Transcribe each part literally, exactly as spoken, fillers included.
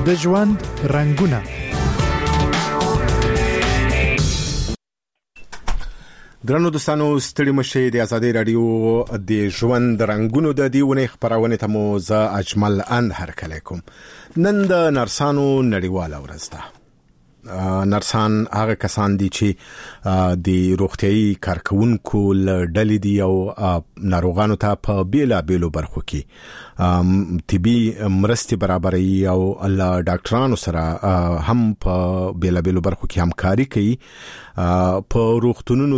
د ژوند رنگونه. درنو دوستانو ستړي مشه د آزادۍ رادیو د ژوند رنگونو د دیونه خبرونه ته مو ز اجمل ان هرکلی کوم. نن د نرسانو نړیواله ورځ ده. نرسان هغه کسان دي چې د روغتيایي کارکونکو ډلې دي او ناروغانو ته په بیلا بیلو برخو کې طبي مرستې برابري او الله ډاکټرانو سره هم په بیلا بیلو برخو کې همکاري کوي. په روغتونونو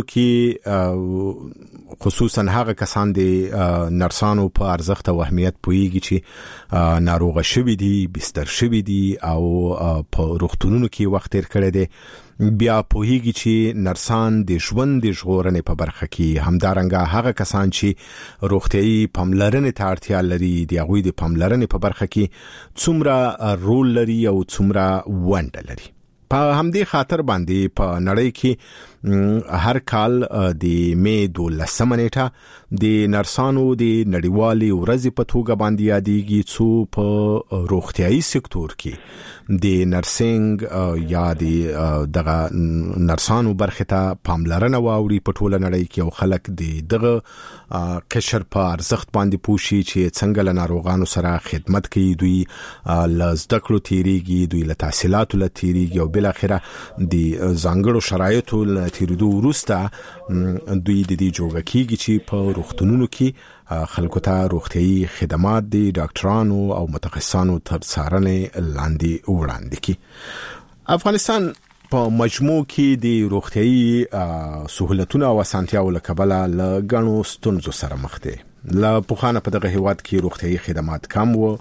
کې خصوصا هغه کسان دي نرسانو په ارزښت او اهمیت پوهیږي چې ناروغ شوي دي، بستر شوي دي او په روغتونونو کې وخت تیر کړی دی. بیا پوهیږي چې نرسان د ژوند د ژغورنې په برخه کې همدارنګه هغه کسان چې روغتيایي پاملرنې ته اړتیا لري د هغوی د پاملرنې په برخه کې څومره رول لري او څومره ونډه لري. په همدې خاطر باندې په نړۍ کې هر کال د مې دولسمه نیټه د نرسانو د نړیوالې ورځې په توګه باندې یادېږي څو په روغتيایي سکتور کې د نرسنګ یا د دغه نرسانو برخه ته پاملرنه واوري په ټوله نړۍ کې او خلک د دغه کشر په ارزښت باندې پوښي چې څنګه له ناروغانو سره خدمت کوي، دوی له زده کړو تیریږي، دوی له تحصیلاتو له تیریږي او بل اخره د ځانګړو شرایطو له تیریدو وروسته دوی د دې جوړه کیږي چې په روغتونونو کې خلکو ته روغتيایي خدمات دي ډاکټرانو او متخصصانو تر څارنې لاندې وړاندې کی. افغانستان په مجموع کې د روغتيایي سہولتونو او اسانتیاو له کبله له غنو ستونزو سره مخ دي. له پخوانه په دغه هیواد کې روغتيایي خدمات کم وو،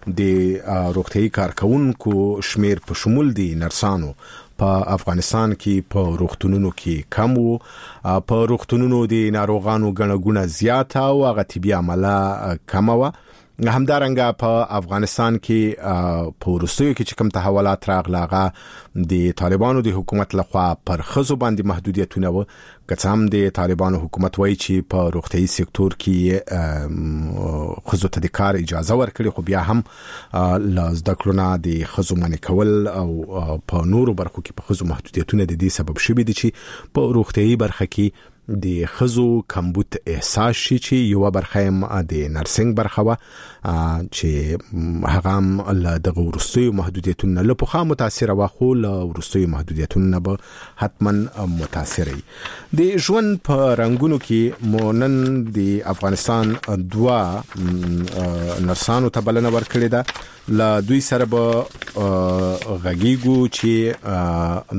د روغتيایي کارکونکو شمیر په شمول دي نرسانو په افغانستان کې په روغتونونو کې کم وو، په روغتونونو د ناروغانو غنه غونه زیاته او هغه طبي عمله کم وو. همدارنګه په افغانستان کې په وروستیو کې چې کوم تحولات راغله د طالبانو د حکومت لخوا پر خزو باندې محدودیتونه و، که هم د طالبانو حکومت وایي چې په روغتيایي سکتور کې خزو ته د کار اجازه ورکړي، خو بیا هم ل زده کړو نه د خزو منع کول او په نورو برخو کې په خزو محدودیتونه د دې سبب شوي دي چې په روغتيایي برخه کې د خزو کمبود احساس شي چې یو برخه هم د نرسنګ برخه و چې هغه هم له دغه ورستیو محدودیتونو له پخوا متاثر و، خو له ورستیو محدودیتونو به حتما متاثر وي. د ژوند په رنگونو کې مونن د افغانستان دوا نرسانو ته بلنه ورکړې ده. له دوی سره به غږیږو چې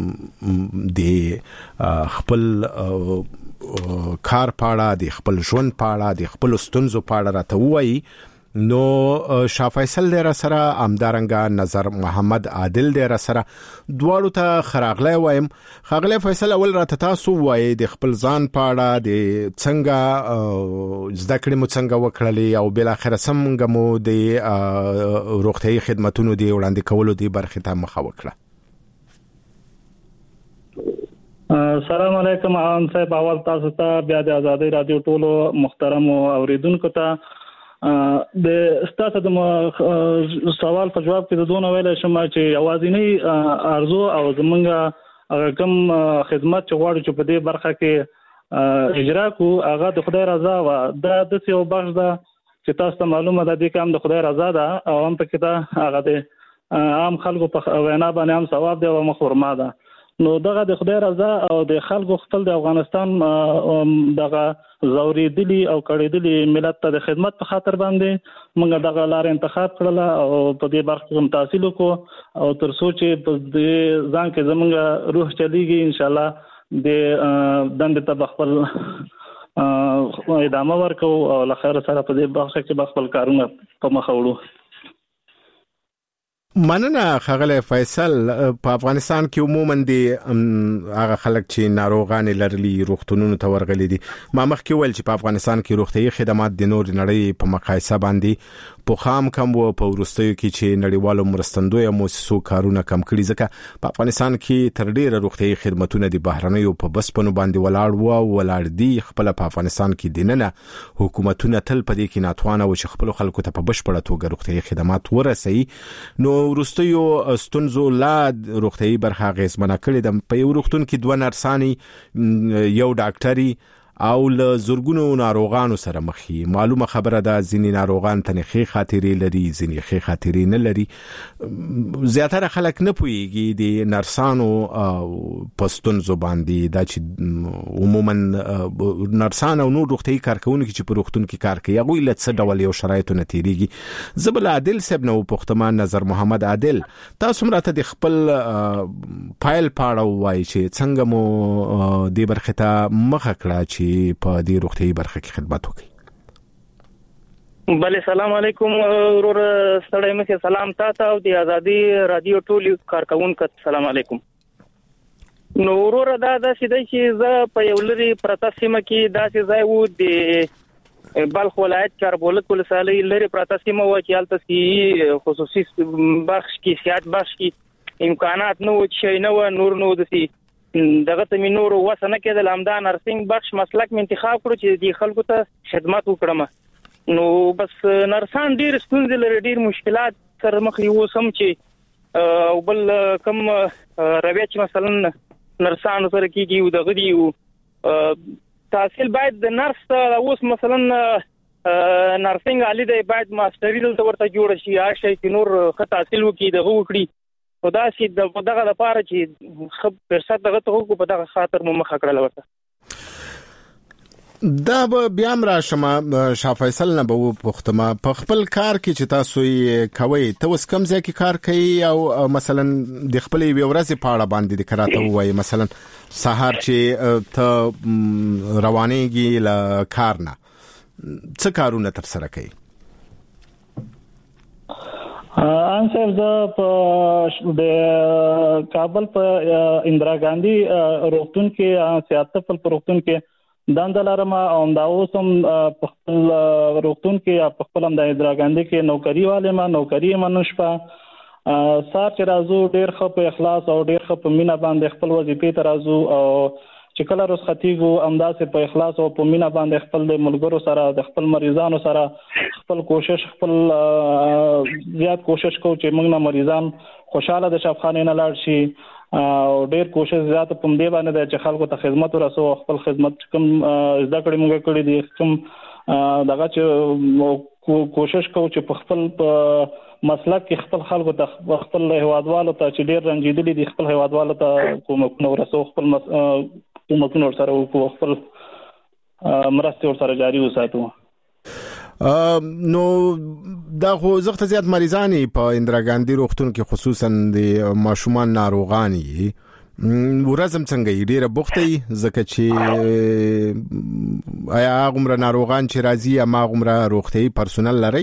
د خپل کار پاړه، د خپل ژوند پاړه، د خپل ستونزو پاړه راته وایي. نو شاه فیصل دې را سره، امدارنګه نظر محمد عادل دې را سره، دواړو ته خراغلی وایم. خاغلی فیصل، اول راته تاسو وایي د خپل ځان پاړه، د څنګه زده کړې مو څنګه وکړلې او بل اخر څنګه مو د روغتيایي خدماتونو د وړاندې کولو د برخې ته مخه وکړه. السلام علیکم عام صاحب، اول تاسو ته بیا د آزادۍ رادیو ټولو محترم اوریدونکو ته د ستاسو د سوال په جواب کې د دوه ویل شم چې اوازینی ارزو او زمونږ کوم خدمات چې غواړو چې په دې برخه کې اجرا کو هغه د خدای رضا و. دا د څه یو بخش ده چې تاسو ته معلومه ده د کوم د خدای رضا ده او هم په کې دا هغه د عام خلکو په وینا باندې هم ثواب دی او مخورما ده. نو دغه د خدای رضا او د خلکو خپل د افغانستان دغه زوریدلی او کړیدلی ملت ته د خدمت په خاطر باندې موږ دغه لار انتخاب کړل او په دې برخه کې تحصیل وکړو او تر څو چې په دې ځان کې زموږ روح چلیږي ان شاء الله د دند ته خپل ادامه ورکو او لخر سره په دې برخه کې خپل کارونه په مخ وړو. مننه خغلی فیصل. په افغانستان کې عموما د هغه خلک چې ناروغان لرلي روغتونونو ته ورغلي دي. ما مخکې ویل چې په افغانستان کې روغتيایي خدمات د نور نړۍ په مقایسه باندې په خام کم وو، په ورستیو کې چې نړیوالو مرستندوی مؤسسو کارونه کم کړي، ځکه په افغانستان کې تر ډیره روغتيایي خدماتونه د بهرنیو په بسپنو باندې ولاړ وو او ولاړ دي. خپل په افغانستان کې دننه حکومتونه تل په دې کې ناتوانه و چې خپل خلکو ته په بشپړه توګه روغتيایي خدمات ورسوي. نو ورستیو ستونزو لا روغتي برخه غیزمنه کړې د په یو روغتون کې دوه نرسانی یو ډاکټري او له زورګونو ناروغانو سره مخي. معلومه خبره ده ځینې ناروغان تنخي خاطرې لري ځینې خي خاطرې نه لري. زیاتره خلک نه پويږي د نرسانو پستون زباندي دا چې عموما نرسان او نور روغتي کارکونکو چې په روغتون کې کار کوي هغه له څه ډول یو شرایطو نتیریږي. زبل عادل صاحب نو پختمان نظر محمد عادل تاسو مرته د خپل فایل پاړه وای چې څنګه مو د برخه ته مخه کړه چې په دې روغتي برخه کې خدمت وکړي. بله سلام علیکم ورور ستړی مشه سلام تاسو او د ازادي رادیو ټول کارکونکو سلام علیکم. نو ورور دا د سیدای چې ز په یو لري پرتا سیمه کې دا چې ځای وو د بلخ ولایت چاربولک ولسوالۍ لري پرتا سیمه و چې حالت سي خصوصي بخش کې سیاحت بخش کې امکانات نو چې نو نور نو د سي دغه ته می نور وسنه کېدل همدا نرسنګ بخش مسلک می انتخاب کړو چې د خلکو ته خدمت وکړم. نو بس نرسان ډیر ستونزې لري ډیر مشکلات سره مخ یو سم چې او بل کم رویه چې مثلا نرسان سره کېږي او دغه دی تحصیل باید د نرس اوس مثلا نرسنګ علي دی باید ماستری دلته ورته جوړ شي یا شي چې نور ښه تحصیل وکړي دغه وکړي او دا چې دغه لپاره چې خب فرصت دغه ته کو په دغه خاطر مو مخ کړل ورته. دا به بیا را شمه شاه فیصل نه به پختما په خپل کار کې چې تاسو یې کوي ته اوس کوم ځای کې کار کوي او مثلا د خپل ورځې پاړه باندې د کراته وای مثلا سحر چې ته روانېږي ل کار نه څه کارونه تر سره کوي؟ ان صاحب د په د کابل په اندرا ګاندھی روغتون کې سیاست په روغتون کې دندلارما او دا اوسم په خپل روغتون کې په خپل د اندرا ګاندھی کې نوکری والے ما نوکری منشپا سار چې رازو ډیر خپ اخلاص او ډیر خپ مینا باندې خپل وظیفه ترازو او چې کله روز خطیګو امداسه په اخلاص او په مینا باندې خپل د ملګرو سره د خپل مریضانو سره خپل کوشش خپل زیات کوشش کو چې موږ نه مریضان خوشاله د شفاخانه نه لاړ شي او ډیر کوشش زیات په دې باندې چې خلکو ته خدمت ورسو خپل خدمت کوم زده کړې موږ کړې دي کوم دغه چې کوشش کو چې په خپل مسلک کې خپل خلکو ته خپل هوادوالو ته چې ډیر رنجیدلي دي خپل هوادوالو ته کوم ورسو خپل کومه سره او خپل مرسته ور سره جاری وساتو. نو دا خو زغته زیات مریضانی په اندرا ګاندھی روغتون کې خصوصا د ماشومان ناروغانی ورزم څنګه ډیره بوختي زکه چې آیا عمر ناروغان چې راځي یا ما عمر روغتي پرسونل لري؟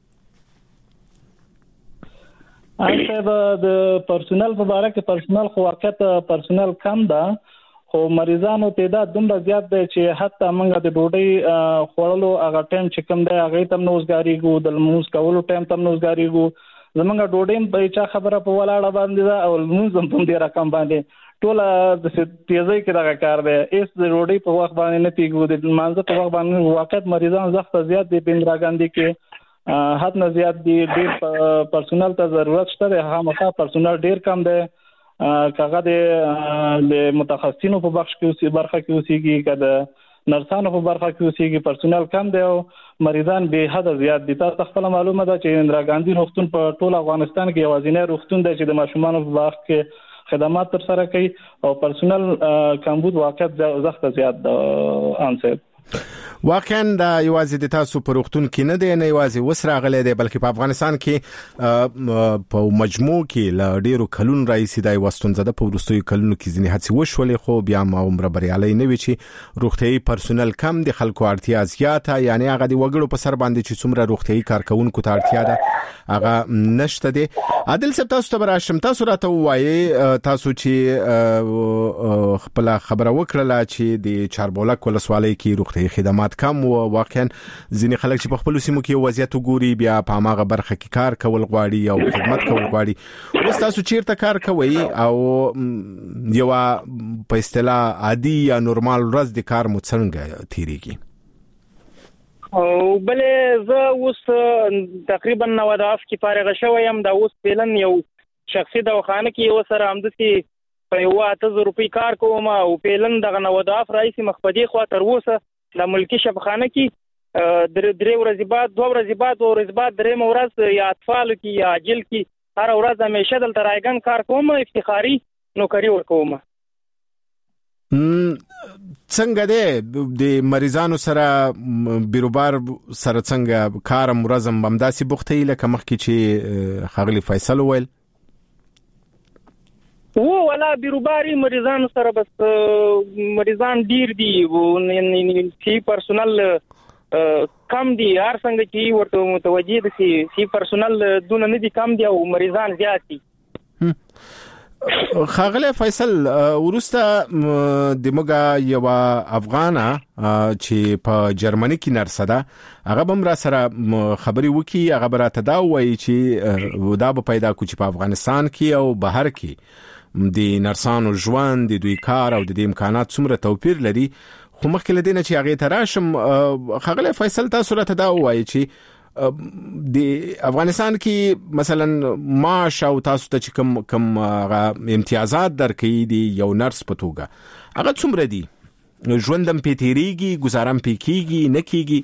اته د پرسونل په اړه کې پرسونل خو واقعیت پرسونل کم ده خو مریضانو تعداد دومره زیات دی چې حتی موږ د ډوډۍ خوړلو هغه ټایم چې کوم دی هغه تم نوزګاریږو د موږ کولو ټایم تم نوزګاریږو زمونږ ډوډۍ په چا خبره په ولاړه باندې دا او موږ هم دې رقم باندې ټول د تیزی کې دا کار دی اس د ډوډۍ په وخت باندې نه پیګو د مانزه په وخت باندې واقعیت مریضان زخت زیات دي په اندرا ګاندھی کې حد نه زیات دي ډیر پرسونل ته ضرورت شته هغه پرسونل ډیر کم دی کاغه د متخصصینو په بخش کې اوسې برخه کې اوسېږي کده نرسانو په برخه کې اوسېږي پرسونل کم دی او مریضان به حد زیات دي. تاسو خپل معلومه ده چې اندرا ګاندھی روغتون په ټول افغانستان کې یوازینی روغتون دی چې د ماشومانو په بخش کې خدمات تر سره کوي او پرسونل کمبود واقعیت زخت زیات ده. انصاف واقعا دا یوازې د تاسو په روغتون کې نه دی نه یوازې وسراغلی دی بلکې په افغانستان کې په مجموع کې ل ډیرو کلونو راځي دا وستونزه ده په ورستوي کلونو کې ځینې هڅې وشولې خو بیا ما عمر بریالي نه وي چې روغتي پرسونل کم دي خلکو اړتیا زیاته یعنی هغه د وګړو په سر باندې چې څومره روغتي کارکونکو ته اړتیا ده هغه نشته دي. عادل صاحب تاسو ته براشم تاسو راته وایي تاسو چې خپل خبره وکړه چې د چاربولک ولسوالۍ کې روغتي خدمات کم او واقعا ځینې خلک چې په خپل سیمو کې وضعیت وګوري بیا په هغه برخه کې کار کول غواړي او خدمت کول غواړي. اوس تاسو چیرته کار کوي او یو په اصطلاح عادي یا نورمال ورځ د کار مو څنګه تیریږي؟ او بلې زه اوس تقریبا نو د اف کې فارغ شوم دا اوس پلن یو شخصي دواخانه کې یو سره همدسي په یو اته روپۍ کار کوم او پلن دغه نو د اف رئیس مخبدي خو تر اوسه د ملکی شفخانه کې درې درې ورځې بعد دوه ورځې بعد او ورځې بعد درې مورز یا اطفال کې یا اجل کې هر ورځ همیشه دلته راګن کار کوم افتخاري نوکری ورکوم. څنګه ده د مریضانو سره بیروبار سره څنګه کار مرزم بمداسي بوختي لکه مخکې چې خغلی فیصل ویل و ولا بیروباري مریضانو سره بس مریضان ډیر دي و سی پرسونل کم دي هر څنګه چې ورته متوجي دي چې سی پرسونل دونه نه دي کم دي او مریضان زیات دي. خاغله فیصل ورسته د موږ یو افغانه چې په جرمني کې نرسه ده هغه بم را سره خبري وکي هغه براته دا وایي چې دا به پیدا کو چې په افغانستان کې او بهر کې د نرسانو ژوند د دوی کار او د امکانات څومره توپیر لري خو مخکې لدینه چې هغه تراشم خاغله فیصل تاسو راته دا وایي چې د افغانستان کې مثلا معاش او تاسو ته کم کم امتیازات درکې دي یو نرس په توګه هغه څومره دي ژوندم پیتیریږي گزارم پکېږي نه کېږي؟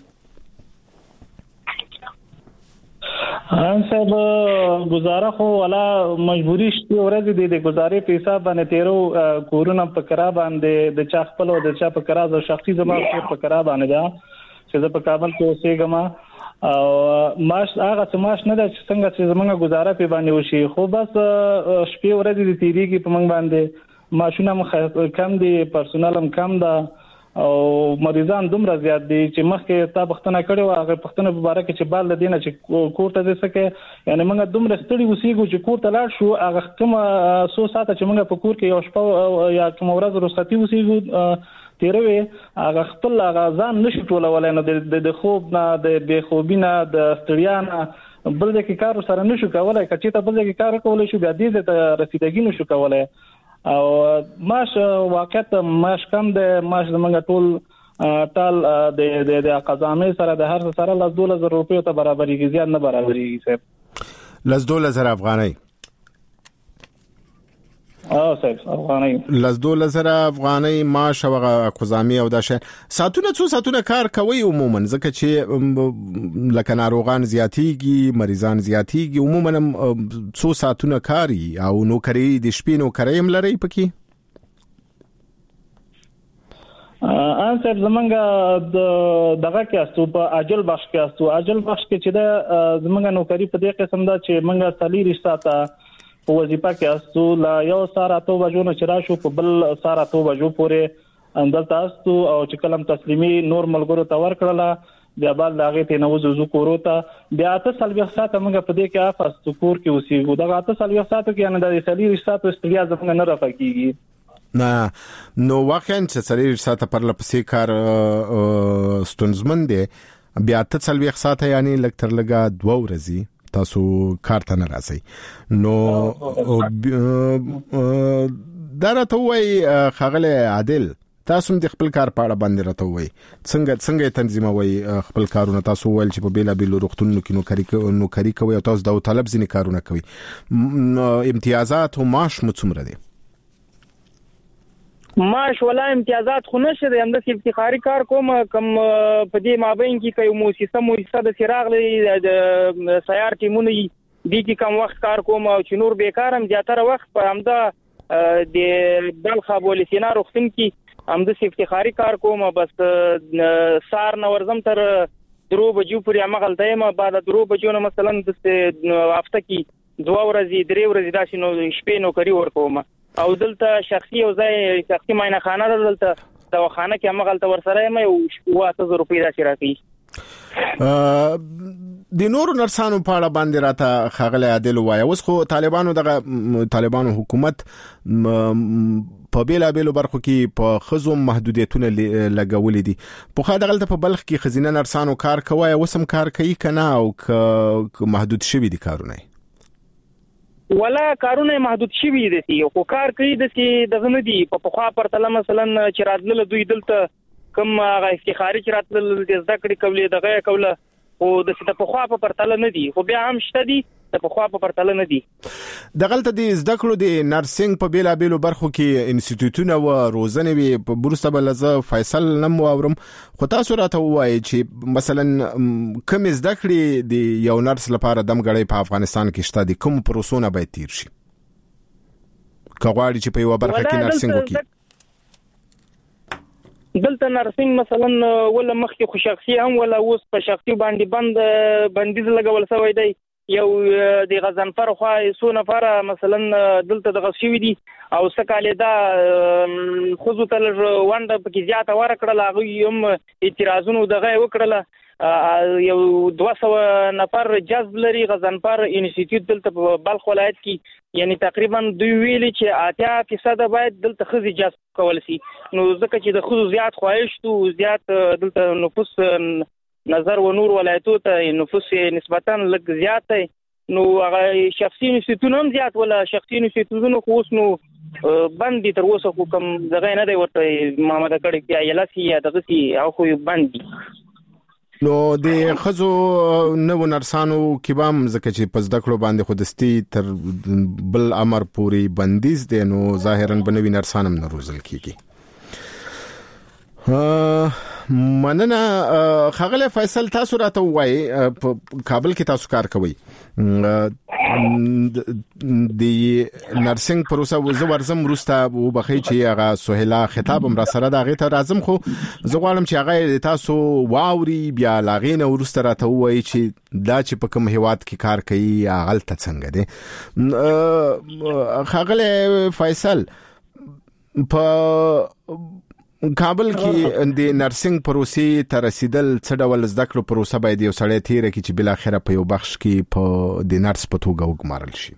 ان صاحب گزاره خو ولا مجبوری شته ورځ د گزارې په حساب باندې تیرو کورونا په کرا باندې د چا خپل او د چا په کرا د شخصي زما په کرا باندې دا چې زه په کابل کې اوسېږم او ماش هغه څه ماش نه ده چې څنګه چې زمونږه گزاره په باندې وشي خو بس شپې ورځې د تیریږي په موږ باندې ماشونه کم دي پرسونل هم کم ده او مریضان دومره زیات دي چې مخکې تا پښتنه کړي و هغه پښتنه په اړه کې چې بال لدینه چې کوټه دې سکه یعنی موږ دومره ستړي وسیګو چې کوټه لاړ شو هغه کوم څو ساعت چې موږ په کور کې یو شپه یا کوم ورځ رخصتي وسیګو تیروي هغه خپل هغه ځان نشو ټولولای نه د خوب نه د بې خوبي نه د ستړیا نه بل د کار سره نشو کولای کچې ته بل د کار کولای شو بیا دې ته رسیدګي نشو کولای او ماش واقعیت ماش کم د ماش زمونږ ټول ټال د د قزامې سره د هر سره لاس دوله زر روپیو ته برابرېږي زیات نه برابرېږي صاحب لاس دوله زر افغانۍ اه صاحب افغانۍ لاس دوله زر افغانۍ معاش او قزامي او دا شي ساتونه څو ساتونه کار کوي عموما ځکه چې لکه ناروغان زیاتیږي مریضان زیاتیږي عموما څو ساتونه کاری او نوکری د شپې نوکری هم لري پکې ان صاحب زمونږ د دغه کې استو په اجل بخش کې استو اجل بخش کې چې د زمونږ نوکری په دې قسم دا چې مونږه صلی رښتا په وظیفه کې استو لا یو ساره تو بجو نه چر شو په بل ساره تو بجو پورې اندل تاسو او چې کلم تسلیمي نور ملګرو ته ور کړله بیا بل لاغه ته نو زو کورو ته بیا ته سلبي ساعت موږ په دې کې افاس تو کور کې اوسېږو دغه ته سلبي ساعت کې نه د سلبي ساعت استړیا ځکه نه راپکېږي نه نو واقعا چې سلبي ساعت پر لپسې کار ستونزمن دي بیا ته سلبي ساعت یعنی لکتر لګا دوه ورځې تاسو کار ته نه راځي نو دا راته وای خغله عادل تاسو د خپل کار په اړه باندې راته وای څنګه څنګه تنظیموي خپل کارونه تاسو ول چې په بیلا بیل روغتونونو کې نوکری نوکری کوي او تاسو د طلب ځینې کارونه کوي امتیازات او معاش مو څومره دي؟ معاش ولا امتیازات خو نشه د همدغه افتخاري کار کوم کم په دې مابین کې کوي موسسه موسسه د چراغ د سیار ټیمونه دي کې کم وخت کار کوم او چې نور بیکارم زیاتره وخت په همدا د بلخ ابو سینا روغتون کې همدغه افتخاري کار کوم بس سار نو ورزم تر درو بجو پورې امغلته یم بعد درو بجو نه مثلا د هفته کې دوه ورځې درې ورځې داسې نو شپې نوکری ورکوم او دلته شخصي او ځای شخصي ماینه خانه دلته دواخانه کې امغلته ورسره یم او واته روپۍ راشي راکې د نورو نرسانو په اړه باندې راته خغله عادل وایي اوس خو طالبانو دغه طالبانو حکومت په بیلا بیلو برخو کې په خزو محدودیتونه لګولې دي په خا دغلته په بلخ کې خزینه نرسانو کار کوي اوسم کار کوي کنه او محدود شوی دي کارونه ولا کارونه محدود شوی دي خو کار کوي د دغه نه دي په خوا پر تل مثلا چې راتله دوی دلته کوم هغه افتخاري چې راتلل د زده کړې کولې دغه کوله او د څه په خوا په پرتله نه دي، خو بیا هم شته دي په خوا په پرتله نه دي. دغلته د زده کړو د نرسنګ په بیلا بیلو برخو کې انسټیټیوټونه او روزنه وي په بورسته بلزه فیصل نم اورم، خو تاسو راته وایي چې مثلا کوم زده کړې د یو نرس لپاره دمګړی په افغانستان کې شته دي، کوم پروسونه باید تیر شي کغواړي چې په یو برخه کې نرسنګ وکړي؟ دلته نرسنګ مثلا ولا مخکې خو شخصي هم ولا اوس په شخصي باندې بند بندیز لګول شوی دی. یو د غزنفر خو څو نفر مثلا دلته د غشوي دي او سکاله دا خو ته وانده پکې زیاته ورکړه، هغه هم اعتراضونه دغه وکړه. یو دوه سوه نفر جذب لري غزنفر انسټیټیوټ دلته په بلخ ولایت کې، یعنی تقریبا دوی ویلي چې اتیا فیصد باید دلته خزي جذب کول شي. نو ځکه چې د خزو زیات خواهش تو زیات دلته نفوس نظر و نور ولایتو ته نفوس نسبتا لږ زیات دی، نو هغه شخصي انسټیټیوټونه هم زیات ولا شخصي انسټیټیوټونه خو اوس نو باندې تر اوسه خو کوم دغه نه دی ورته محمد کړي بیا یلاسي یا دغه سي او خو باندې نو د خزو نو نرسانو کې بام زکه چې پس دکړو باندې خودستی تر بل امر پوری بندیز دی، نو ظاهرا بنوي نرسانم نه روزل کیږي. مننه خغله فیصل، تاسو راته وایي په کابل کې تاسو کار کوئ، د نرسنګ پروسه وزو ورزم روستا و بخی چې هغه سهیلا خطاب هم را سره دا غي ته راځم، خو زه غواړم چې هغه تاسو واوري بیا لاغینه ورسته راته وایي چې دا چې په کوم هیواد کې کار کوي هغه ته څنګه دي. خغله فیصل، په کابل کې د نرسنګ پروسې تر رسیدل څه ډول زده کړو پروسه باید یو سړی تیر کی چې بل اخره په یو بخش کې په د نرس په توګه وګمارل شي؟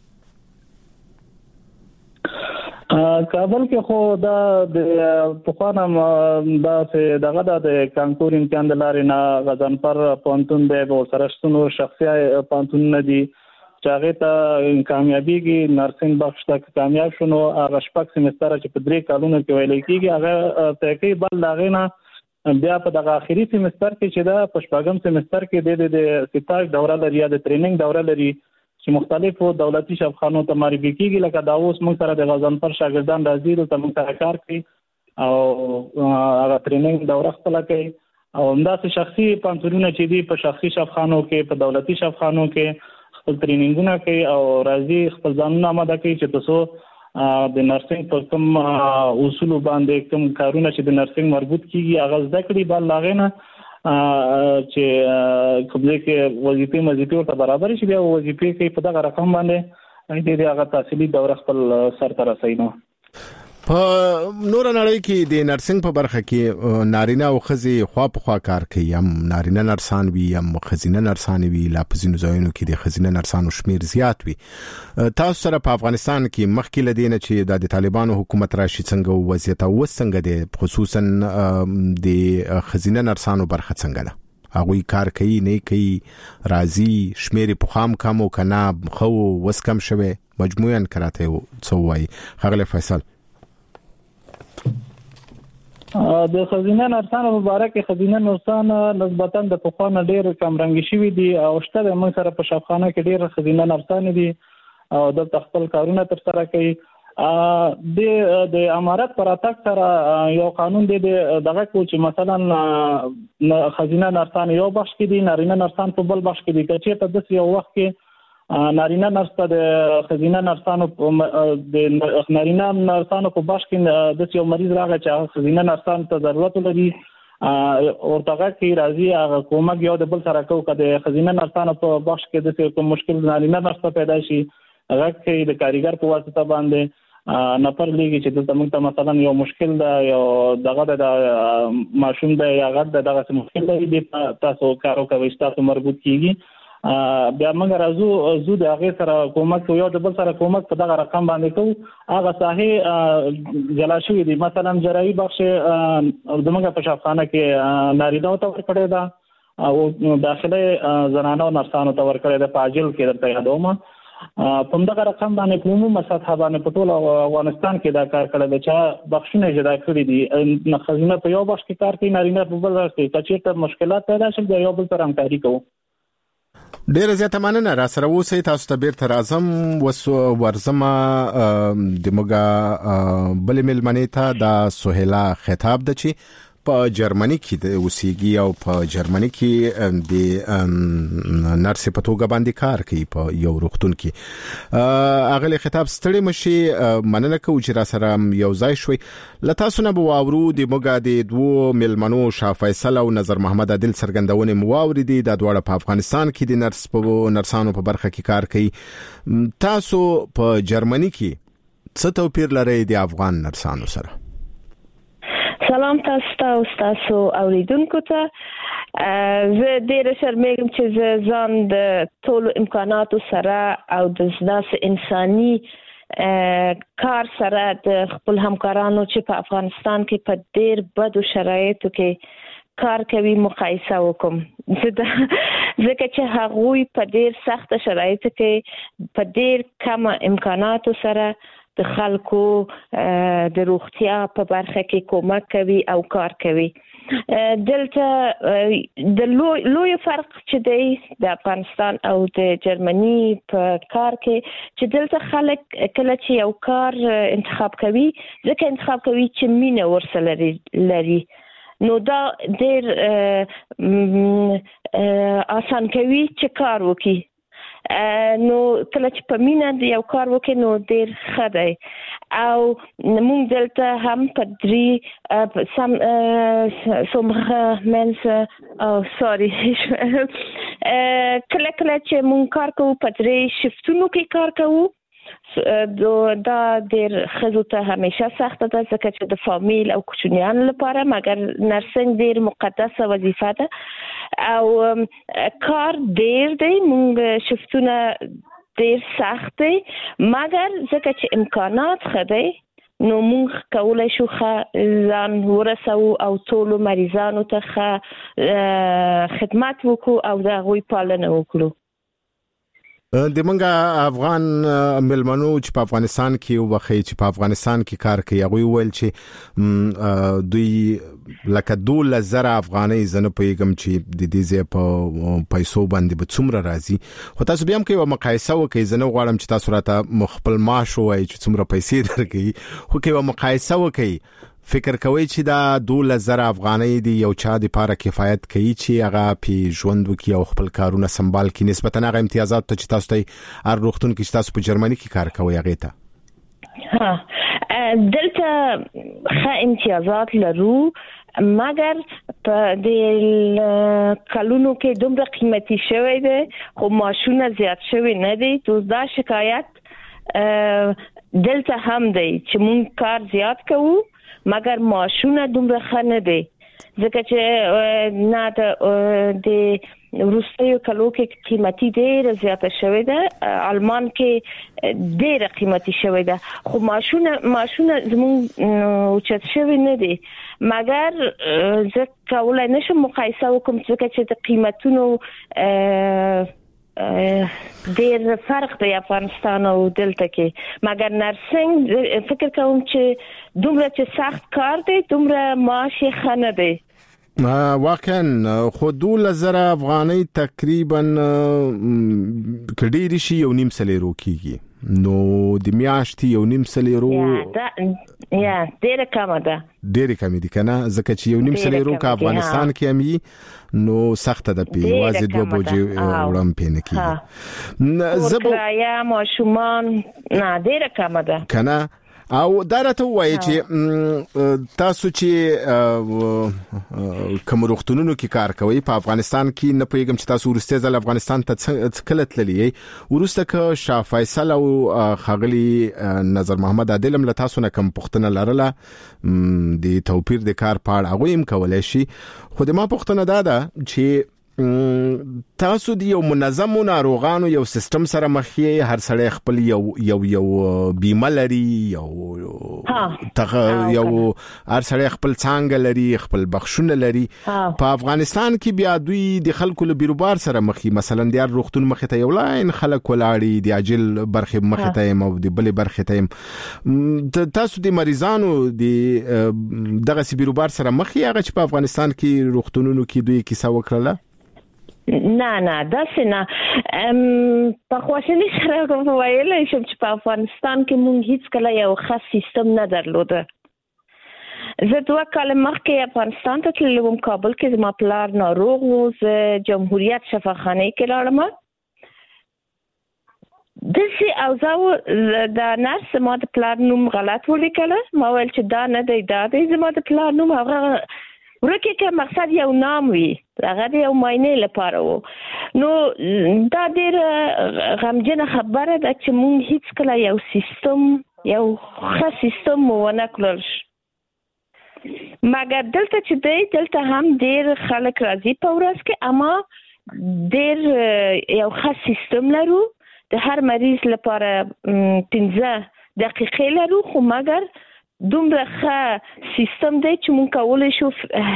کابل کې خو دا د پخوانم دا چې دغه د کانکور امتحان د لارې نه غزنفر پونتون دی او سرشتونو شخصي پونتون نه دي چې هغه ته کامیابی کې نرسنګ بخش ته کامیاب شونو هغه شپږ سیمستر چې په درې کالونو کې ویل کېږي هغه تحقیق بل لاغینه بیا په دغه اخیری سیمستر کې چې دا په شپږم سیمستر کې د سټاج دوره لري یا د ټریننګ دوره لري چې مختلفو دولتي شفاخانو ته معرفي کېږي، لکه دا اوس موږ سره د غزنفر شاګردان راځي ته موږ سره کار کوي او هغه ټریننګ دوره خپل کوي او همداسې شخصي پانتونونه چې دي په شخصي شفاخانو کې په دولتي شفاخانو کې خپل ټریننګونه کوي او راځي خپل ځانونه آماده کوي چې تاسو د نرسنګ په کوم اصول باندې کوم کارونه چې د نرسنګ مربوط کیږي هغه زده کړي بل لاغینه چې کومه کې وظیفه مزيتو ته برابر شي بیا وظیفه کې په دغه رقم باندې دې هغه تحصیلي دوره خپل سر ته رسینو. په نور نړۍ کې د نرسنګ په برخه کې نارینه او خزي خوا په خوا کار کوي، هم نارینه نرسان وي هم خزینه نرسان وي، لا په ځینو ځایونو کې د خزینه نرسانو شمیر زیات وي. تاسو سره په افغانستان کې مخکې لدینه چې د طالبانو حکومت راشي څنګه وضعیت او څنګه د خصوصا د خزینه نرسانو برخه څنګه ده؟ هغه کار کوي نه کوي، راضي شمیر په خام کم او کنا خو وس کم شوه مجموعاً کراته څو وای؟ خغله فیصل، د خزینه نرسانو مبارک خزینه نرسان نسبتاً د پخوانه ډیر کم رنګ شوی دي او شته د موږ سره په شفاخانه کې ډیر خزینه نرسان دي او د خپل کارونه تر سره کوي. د د امارات پر اتاک سره یو قانون دی دغه کو چې مثلا خزینه نرسان یو بخش کې دي، نارینه نرسان په بل بخش کې دي. چې په داسې یو وخت کې نارینه نرس ته د خزینه نرسانو د نارینه نرسانو په بخش کې د یو مریض راغی چې خزینه نرسان ته ضرورت لري ورته کې راځي هغه کومک یو د بل سره کو کده خزینه نرسانو په بخش کې د کوم مشکل نارینه نرس پیدا شي هغه کې د کاریګر په واسطه باندې نفر لګي چې د موږ ته مثلا یو مشکل دا یو دغه د ماشوم د یا غد دغه مشکل دی تاسو کارو کوي تاسو مربوط کیږي بیا موږ راځو زو د هغه سره کومک یو د بل سره کومک په دغه رقم باندې کوو هغه صحیح جلا شوی دی. مثلا جراحي بخش دموږ په شفاخانه کې نارینه ته ورکړی دا او داخله زنانه او نرسانو ته ورکړی دا په اجل کې درته یادوم په دغه رقم باندې په عمومي سطح باندې په ټول افغانستان کې دا کار کړی دی چې بخښنه جدا کړی دي نه خزینه په یو بخش کې کار کوي نارینه په بل بخش کې چې ته مشکلات پیدا شي د یو بل سره همکاري کوو. ډیر زیاته مننه را سره اوسئ. تاسو ته بیرته راځم وسو ورزمه د موږ بل ملمنې ته د سهیلا خطاب د چی په جرمني کې د اوسېږي او په جرمني کې د نرس په توګه باندې کار کوي په یو روغتون کې. اغلی خطاب ستړي مشي مننه کوم چې را سره یو ځای شوي. ل تاسو نه به واورو د موږ د دوو ملمنو شاه فیصل او نظر محمد عادل سرګندونه مواوري دي د دواړه په افغانستان کې د نرس په نرسانو په برخه کې کار کوي. تاسو په جرمني کې څه توپیر لري د افغان نرسانو سره؟ سلام تاسو ته تاسو اوریدونکو ته. زه ډېر شرمېږم چې زه ځان د ټولو امکاناتو سره او د داسې انساني کار سره د خپل همکارانو چې په افغانستان کې په ډېر بدو شرایطو کې کار کوي مقایسه وکم. ځکه چې هغوی په ډېر سخت شرایطو کې په ډېر کم امکاناتو سره د خلکو د روغتیا په برخه کې کومک کوي او کار کوي. دلته د لوی فرق چې دی د افغانستان او د جرمني په کار کې چې دلته خلک کله چې یو کار انتخاب کوي ځکه انتخاب کوي چې مینه ورسره لري نو دا ډېر آسان کوي چې کار وکړي. نو کله چې په مینه د یو کار وکړي نو ډېر ښه دی. او موږ دلته هم په درې سم سمخه منس او سوري کله کله چې موږ کار کوو په درې شفتونو کې کار کوو. دا ډېر خزو ته همیشه سخته ده ځکه چې د فامیل او کوچنیانو لپاره مګر نرسنګ ډېر مقدسه وظیفه ده او کار ډېر دی. موږ شفتونه ډېر سخت دی مګر ځکه چې امکانات ښه دی نو موږ کولی شو ښه ځان ورسوو او ټولو مریضانو ته ښه خدمت وکړو او د هغوی پالنه وکړو. د منګه افغان ملمنو چې په افغانستان کې وخی چې په افغانستان کې کار کوي هغه ویل چې دوی لکه دوله زره افغانۍ زنه پیغام چې د دې ځای په پیسو باندې به څومره راځي. خو تاسو بیا هم کوي مقایسه وکړئ. زنه غواړم چې تاسو راته مخبل معاش وایي چې څومره پیسې درکړي خو کوي مقایسه وکړئ. فکر کوي چې دا دوله زره افغانۍ دی یو چا د پاره کفایت کوي چې هغه په ژوند وکي او خپل کارونه سنبال کړي نسبتا هغه امتیازات ته چې تاسو ته هر روغتون کې تاسو په جرمني کې کار کوي هغه ته؟ ها دلته ښه امتیازات لرو مګر په د کلونو کې دومره قیمتي شوی دی خو معاشونه زیات شوی نه دی. تو دا شکایت دلته هم دی چې مونږ کار زیات کوو مګر معاشونه دومره ښه نه دی ځکه چې نه د وروستیو کلو کې قیمتي ډېره زیاته شوې ده. آلمان کې ډېره قیمتي شوې ده خو معاشونه معاشونه زموږ اوچت شوي نه دي مګر زه کولی نشم مقایسه وکړم ځکه چې د قیمتونو ډېر فرق دی افغانستان او دلته کې مګر نرسنګ فکر کوم چې دومره چې سخت کار دی دومره معاش یې ښه نه دی. واقعا خو دوله زره افغانۍ تقریبا کډېری شي یو نیم سلیرو کېږي نو د میاشتې یو نیم سلیرو یا ډېره کمه ده. ډېره کمه دي کنه ځکه چې یو نیم سلیرو کا افغانستان کې امي نو سخته ده په وازه دوه بوجي وړم پینې کې زبر یا ماشومان نه ډېره کمه ده کنه. او دا راته وایي چې تاسو چې کوم روغتونونو کې کار کوي په افغانستان کې نه پیغام چې تاسو ورسته ځل افغانستان ته کله تللی ورسته که شاه فیصل او خغلی نظر محمد عادل هم له تاسو نه کوم پوښتنه لرله د توپیر د کار په اړه هغه هم کولای شي. خو د ما پوښتنه دا ده چې تاسو دی یو منظم ناروغانو یو سیستم سره مخ یې، هر سړی خپل یو یو یو بیمه لري، یو تغ یو هر سړی خپل څنګه لري، خپل بخښونه لري. په افغانستان کې بیا دوی د خلکو له بیروبار سره مخ یې، مثلا د روغتون مخ ته یو لاین خلک ولاړي، د عاجل برخه مخ ته او د بلې برخه ته. تاسو د مریضانو د دغه سی بیروبار سره مخ یې، هغه چې په افغانستان کې روغتونونو کې دوی کیسه وکړه؟ نه نه دا څنګه په خواشنی سره وایلی شم چې په افغانستان کې مونږ هیڅ کله یو خاص سیستم نه درلوده. زه دوه کاله مخکې افغانستان ته تللی وم، کابل کې زما پلار ناروغ و، زه جمهوریت شفاخانه کې لاړم. داسې اوضاع د نرس ما د پلار نوم غلط ولیکله، ما ویل چې دا نه دی، دا دی زما د پلار نوم. هغه ورکه که مقصد یو نام وي، هغه د یو معاینې لپاره و. نو دا ډېره غمجنه خبره ده چې مونږ هیڅ کله یو سیستم یو ښه سیستم ونه کړل. مګر دلته چې دی، دلته هم ډېر خلک راځي په ورځ کې، اما ډېر یو ښه سیستم لرو. د هر مریض لپاره پنځه دقیقې لرو، خو مګر دومره ښه سیستم دی چې مونږ کولی شو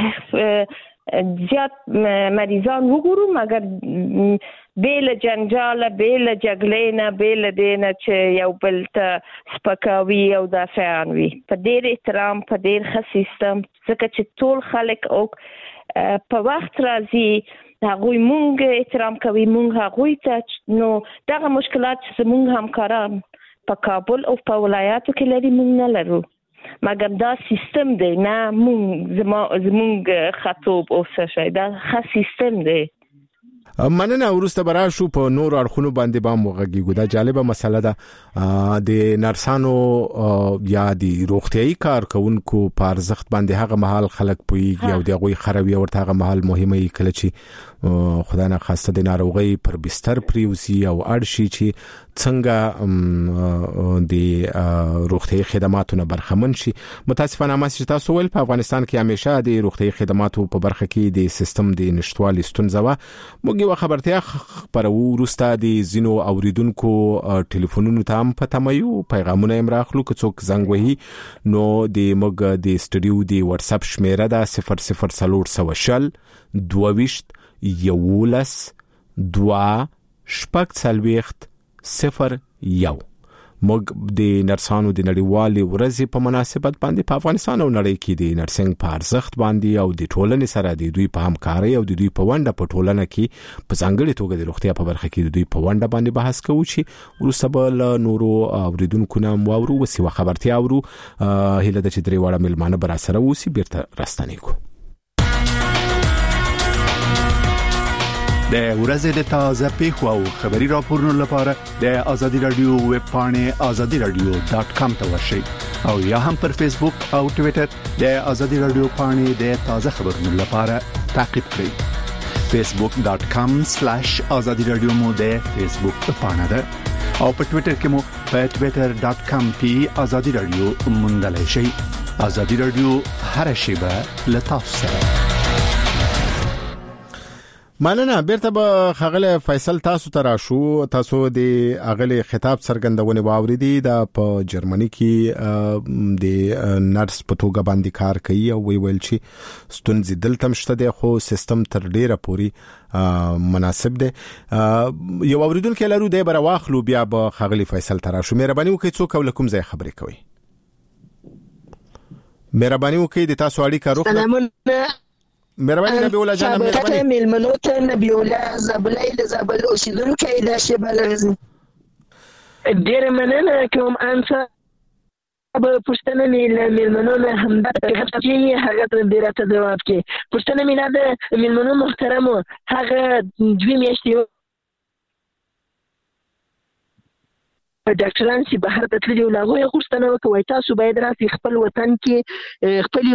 زیات مریضان وګورو، مګر بې له جنجاله، بې له جګړې نه، بې له دې نه چې یو بل ته سپکاوي او دافعان وي. په ډېر احترام، په ډېر ښه سیستم، ځکه چې ټول خلک او په وخت راځي، هغوی مونږ احترام کوي، مونږ هغوی ته. نو دغه مشکلات چې زمونږ همکاران په کابل او په ولایاتو کې لري مونږ نه لرو. مګر دا سیستم دی، نه مونږ زمونږ خطوب او څه شی، دا ښه سیستم دی. مننه. ورسته براشو په نور اړخونو باندې بام وغږیږو. دا جالبه مسله ده د نرسانو یا د روغتيایي کارکونکو په ارزښت باندې. هغه مهال خلک پويږي او دغه خروي ورته هغه مهال مهمه کله چې خدای نه خواسته د ناروغي پر بستر پریوزي او اړشي چې څنګه د روغتيایي خدماتو نه برخمن شي. متاسفانه ما چې تاسو ول په افغانستان کې همیشه د روغتيایي خدماتو په برخه کې د سیستم د نشټوالي ستونزه و. موږ یو خبرتیا خبرو ورسته د زینو اوریدونکو ټلیفونونو ته هم پته مې پیغامونه هم راخلو که څوک زنګ وهي نو د موږ د سټډیو د واتس اپ شمیره ده صفر صفر صفر صفر دوه یولس دوا شپږ څلوېښت صفر یو. موږ د نرسانو د نړیوالې ورځې په مناسبت باندې په افغانستان او نړۍ کې د نرسنګ په ارزښت باندې او د ټولنې سره د دوی په همکارۍ او د دوی په ونډه په ټولنه کې په ځانګړي توګه د روغتیا په برخه کې د دوی په ونډه باندې بحث کوو چې وروسته به له نورو اوریدونکو نه واورو. وسې و خبرتیا اورو. هیله ده چې درې واړه ملمانه به راسره اوسي. بیرته راستنې کو. د ورځې د تازه پیښو او خبري راپورونو لپاره د آزادي رادیو ویب پاڼې آزادي رادیو ډاټ کام ته ورشئ او یا هم پر فیسبوک او ټوئیټر د آزادي رادیو پاڼې د تازه خبرونو لپاره تعقیب کړئ. فیسبوک ډاټ کام سلیش آزادي رادیو مو د فیسبوک پاڼه ده او په ټوئیټر کې مو په ټوئیټر ډاټ کام پی آزادي رادیو موندلای شئ. آزادي رادیو هر شیبه له تاسو سره. مننه. بیرته به خغله فیصل تاسو ته راشو. تاسو د اغله خطاب څرګندونه واوریدي. دا په جرمني کې د نرس په توګه باندې کار کوي او وی ویل چې ستونزې دلته مشته دي خو سیستم تر ډیره پوري مناسب دی. یو اوریدونکو لرو دی بر واخلو بیا به خغله فیصل ته راشو. مهرباني وکړئ څوک ولکم ځای خبرې کوي. مهرباني وکړئ د تاسو اړیکه روغ. سلامونه. مهرباني نبی الله جان. مهرباني ملمنو ته نبی الله زبلای زبل اوسیدونکو د شبل غزي. ډیر مننه کوم انسان به پښتنه مې ملمنو نه هم د چې هغه ډیره ته جواب کې پښتنه مې نه د ملمنو محترم هغه دوی میاشتې ډاکټران چې بهر ته تللي وو هغه غوښتنه وکړه تاسو باید راسئ خپل وطن کې خپل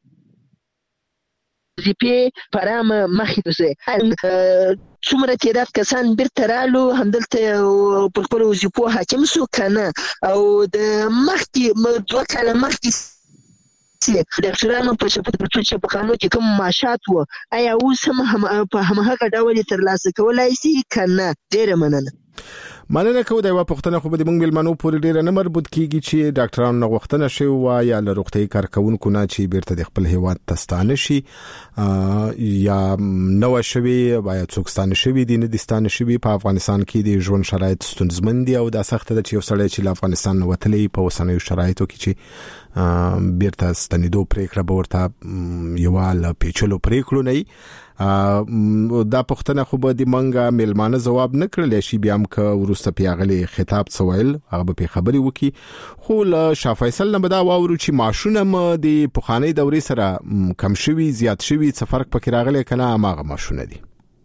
زیپی پرام مخې ته څومره تعداد کسان بیرته رالو همدلته پر خپل وظیفو حاکم شو کنه او د مخکې دوه کاله مخکې چې ډاکټرانو په شفاخانو کې کوم معاشات وو آیا اوس هم په هماغه ډول ترلاسه کولای شي کنه؟ ډیره مننه. مننه کوم دا یو پوښتنه خو به موږ ملمنو پورې ډیره نه مربوط کیږي چې ډاکټرانو غوښتنه شي وا یا له روغتي کارکونکو نه چې بیرته د خپل هیواد تستانه شي یا نو شوي یا څوکستانه شوي دي نه دستانه شوي په افغانستان کې د ژوند شرایط ستونزمن دي او د سخت د چې وسړی چې له افغانستان وتلی په وسنیو شرایطو کې چې بیرته ستنیدو پریکړه به ورته یو له پیچلو پریکړو نه دا پښتنه خو به د منګه ملمانه جواب نه کړل شي بیا هم ک ورسته پیغلي خطاب سوال هغه په خبري وکي خو له شاه فیصل نه بدا واورو چې ماشونه م د پخوانی دورې سره کم شوي زیات شوي څه فرق پکې راغلی کنه هغه ماشونه دي؟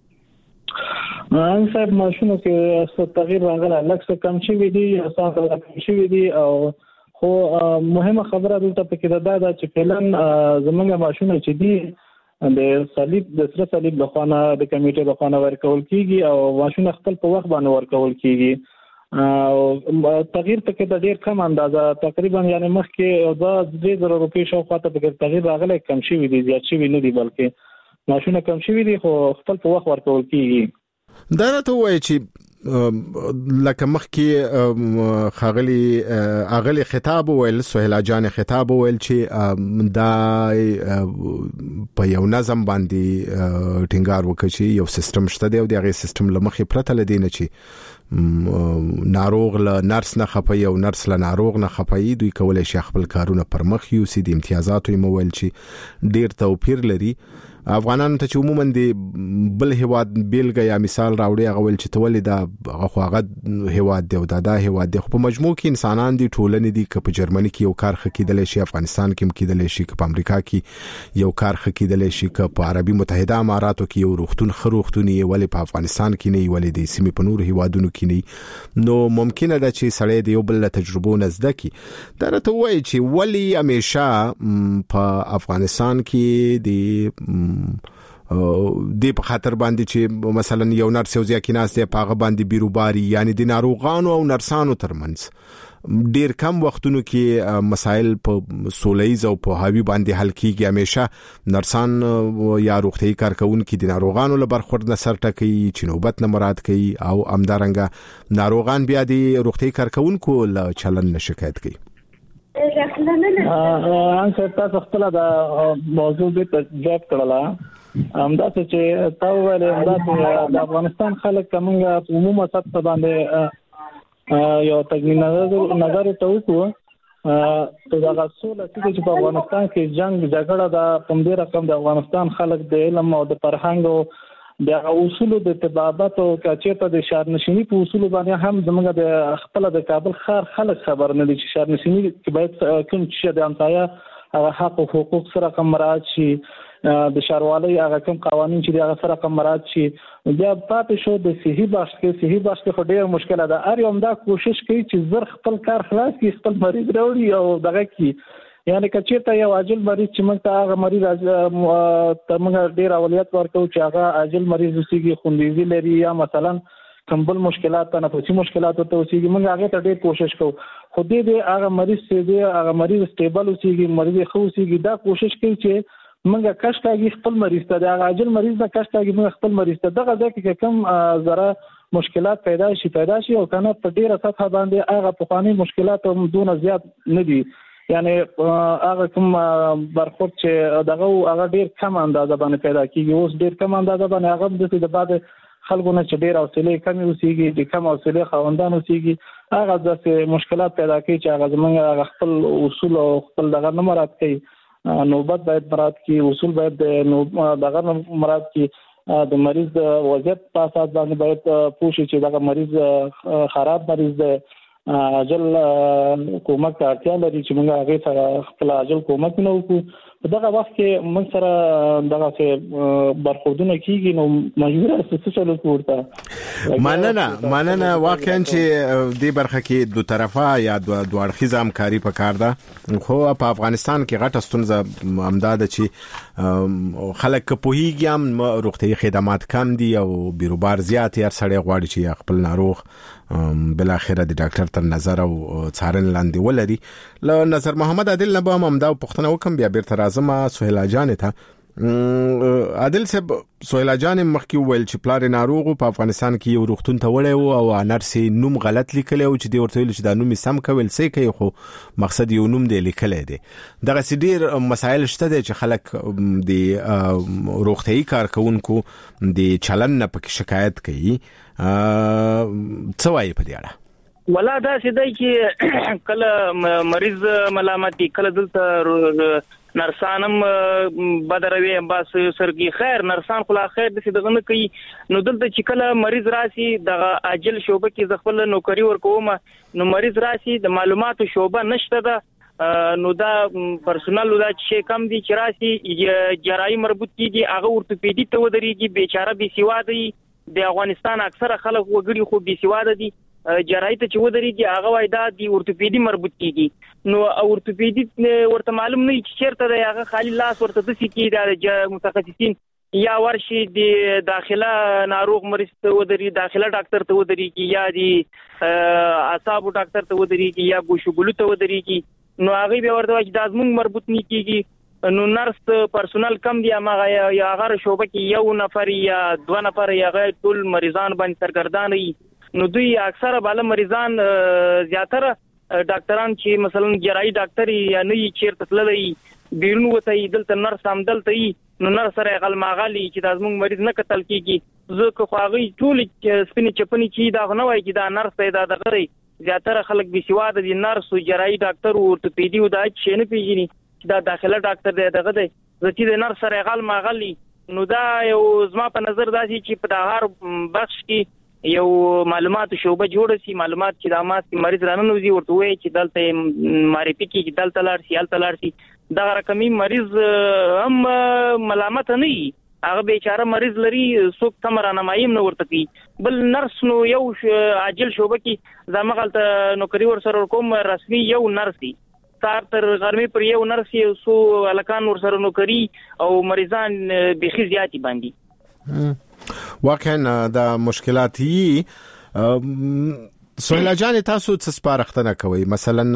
ان صاحب ماشونه کې څه تغییر راغلی لکه کم شوي دي اساسا کم شوي دي او خو مهمه خبره دلته پکې ده چې فعلا زمونږ ماشونه چې دي د صلیب د سره صلیب د خوانه د کمیټې د خوانه ورکول کیږي او ماشونه خپل په وخت باندې ورکول کیږي او تغییر پکې د ډیر کم اندازه تقریبا یعنی مخکې د درې زره روپۍ شو خاطر پکې تغییر راغلی کم شوی دی زیات شوی نه دی بلکې ماشونه کم شوی دي خو خپل په وخت ورکول کیږي. دا راته وایي چې لکه مخکې خاغلی اغلی خطاب ویل سهیلا جان خطاب ویل چې دا په یو نظم باندې ټینګار وکړي یو سیستم شته دی او دغه سیستم لمخې پرته لدینه چې ناروغ له نرس نه خپي او نرس له ناروغ نه خپي دوی کولای شي خپل کارونه پر مخ یوسي د امتیازاتو یې مویل چې ډیر توپیر لري. افغانانو ته چې عموما د بل هواد بیلګه یا مثال راوړي هغه ول چې تولې دا هغه هواد دی او دا د هواد دی خو په مجموع کې انسانان دي ټولنې دي که په جرمني کې یو کار خکېدل شي افغانستان کې کېدل شي که په امریکا کې یو کار خکېدل شي که په عربي متحده اماراتو کې یو روغتون خروغتونی ولې په افغانستان کې نه ولې د سیمې په نور هوادونو کې نه نو ممکنه ده چې سړی د یو بل تجربو نه زده کی. دا راته وایي چې ولی همیشه په افغانستان کې د د په خاطر باندې چې مثلا یو نرس یو ځکه ناس دی په هغه باندې بیروباري یعنی د ناروغانو او نرسانو ترمنځ ډیر کم وختونو کې مسائل په سولېز او په هاوی باندې حل کیږي. همیشه نرسان یا روغتي کارکونکو د ناروغانو له برخورد نه سر ټکوي چې نوبت نه مراد کوي او امدارنګ ناروغان بیا د روغتي کارکونکو له چلن نه شکایت کوي. ان څه تاسو خپل دا موضوع به تجربه کړله همدا چې تاسو ولې همدا د افغانستان خلک کومه عموما سطح باندې یو تګنی نظر نظر ته وکړو ته دا غوښتل چې په افغانستان کې جنگ جګړه د کوم ډیر رقم د افغانستان خلک د علم او د فرهنګ د اصول د تبادلات او کچېته د شهرنشینی په اصول باندې هم زموږ د خپل د کابل خار خلک خبر نه دي چې شهرنشینی کې باید کوم چې د امتیا او حق او حقوق سره کوم مراعات شي د شهروالۍ هغه کوم قوانين چې د هغه سره کوم مراعات شي بیا پاتې شو د صحي بخش کې صحي بخش کې ډېر مشکله ده. ار یو دا کوشش کوي چې زر خپل کار خلاص کړي خپل مریض راوړي او دغه کې یعنی کچېته یو عاجل مریض چې موږ ته هغه مریض ته موږ ډېر اولویت ورکوو چې هغه عاجل مریض وسیږي خوندیزي لري یا مثلا کوم بل مشکلات تنفسي مشکلات ته وسیږي موږ هغه ته ډېر کوشش کوو خو دې هغه مریض چې دې هغه مریض سټیبل وسیږي مریض خو وسیږي دا کوشش کوي چې موږ کښتاګي خپل مریض ته د عاجل مریض نه کښتاګي موږ خپل مریض ته دغه ځکه کوم زره مشکلات پیدا شي پیدا شي او کنه په ډیره سطح باندې هغه په قانوني مشکلات هم دون زیات نه دي یعنی هغه کوم برخورد چې دغه هغه ډیر کم اندازه باندې پیدا کیږي اوس ډیر کم اندازه باندې هغه د بعد خلکو نه چې ډیر حوصله کمی وسیږي د کم حوصله خوندان وسیږي هغه د مشکلات پیدا کوي چې هغه زمونږ خپل اصول او خپل دغه نه مراد کوي نوبت باید مراد کی اصول باید دغه مراد کی د مریض د وضعیت په اساس باندې باید پوښتنه چې دغه مریض خراب مریض دی عاجل کومک ته اړتیا لري چې موږ هغه سره خپل عاجل کومک نه وکړو دغه وخت کې موږ سره دغه برخوردونه کیږي نو مجبور اساسي چلو کوړه مننه مننه واقعا چې د برخه کې دوه طرفه یا دوه اړخیزه همکاري پکار ده خو په افغانستان کې غټه ستونزه امداد چې خلک په هیګ هم روغتي خدمات کم دي او بیروبار زیات یې سړی غواړي چې خپل ناروغ بل اخره د ډاکټر تر نظر او څارن لاندې ولري. له نظر محمد عادل نه به هم دا پښتنه وکم بیا بیرته راځم سهیلا جان ته. عادل صاحب سهیلا جان مخکې ویل چې پلار ناروغ په افغانستان کې یو روغتون ته وړي او نرسي نوم غلط لیکلی او چې دی ورته ویل چې دا نوم سم کول سې کوي خو مقصد یو نوم دی لیکلی دی. دغه سډیر مسایل شته دي چې خلک د روغتي کارکونکو د چلن نه پکې شکایت کوي. څه وایي په دې اړه؟ ولا دا سیدای چې کله مریض ملامتي کله دلته نرسانم بدروي بس سرګي خیر نرسان خلا خیر د څه دغه نه کوي نو دلته چې کله مریض راسي د عاجل شوبه کې ځخپل نوکری ورکوم نو مریض راسي د معلوماتو شوبه نشته ده نو دا پرسونل دا چې کم دي چې راسي جراحي مربوط کیږي هغه ورتوپیدي ته ودرېږي بیچاره بي سیوادي د افغانستان اکثره خلک وګړي خو بي سیواده دي جراحي ته چې ودرېږي هغه وای دا د ورتوپیدي مربوط کیږي نو ورتوپیدي ورته معلوم نه چې چیرته دی هغه خالي لاس ورته د سکی د متخصصین یا ورشي د داخله ناروغ مریض ته ودرېږي داخله ډاکټر ته ودرېږي یا د اعصاب ډاکټر ته ودرېږي یا ګوشګلو ته ودرېږي نو هغه به ورته چې دا زموږ مربوط نه کیږي نو نرس پرسونل کم دی هغه یا هغه شوبه کې یو نفر یا دوه نفر یا ټول مریضان باندې سرګردان وي نو دوی اکثره بالا مریضان زیاتره ډاکټران چې مثلا جراحي ډاکټر یا نه چیرته تللی بیرون وته دلته نرس هم دلته نو نرس سره غل ماغالي چې د زموږ مریض نه قتل کیږي زه خو هغه ټول سپینې چپنې چې دا نه وای چې دا نرس دی دا دغه زیاتره خلک بي سیواده دي نرس او جراحي ډاکټر او ورتوپیدي او دا چې نه پیژني دا داخله ډاکټر دی دغه دی چې د نرس سره غل ماغالي نو دا یو زما په نظر داسي چې په هر بخش کې یو معلومات شوبه جوړ شي معلومات چې د ماس مریض راننوزي ورته وي چې دلته معرفي کې چې دلته لار سي دلته لار سي دا رقمي مریض هم ملامت نه وي هغه بیچاره مریض لري څوک تمرانه مایم نه ورته کوي بل نرس نو یو عاجل شوبه کې زمغلته نوکری ور سره کوم رسمي یو نرسي تار تر غرمې پر یو نرسي سو الکان ور سره نوکری او مریضان بخي زیاتی باندې واقعا دا مشکلات یي سهیلا جان تاسو څه سپارښتنه کوي مثلا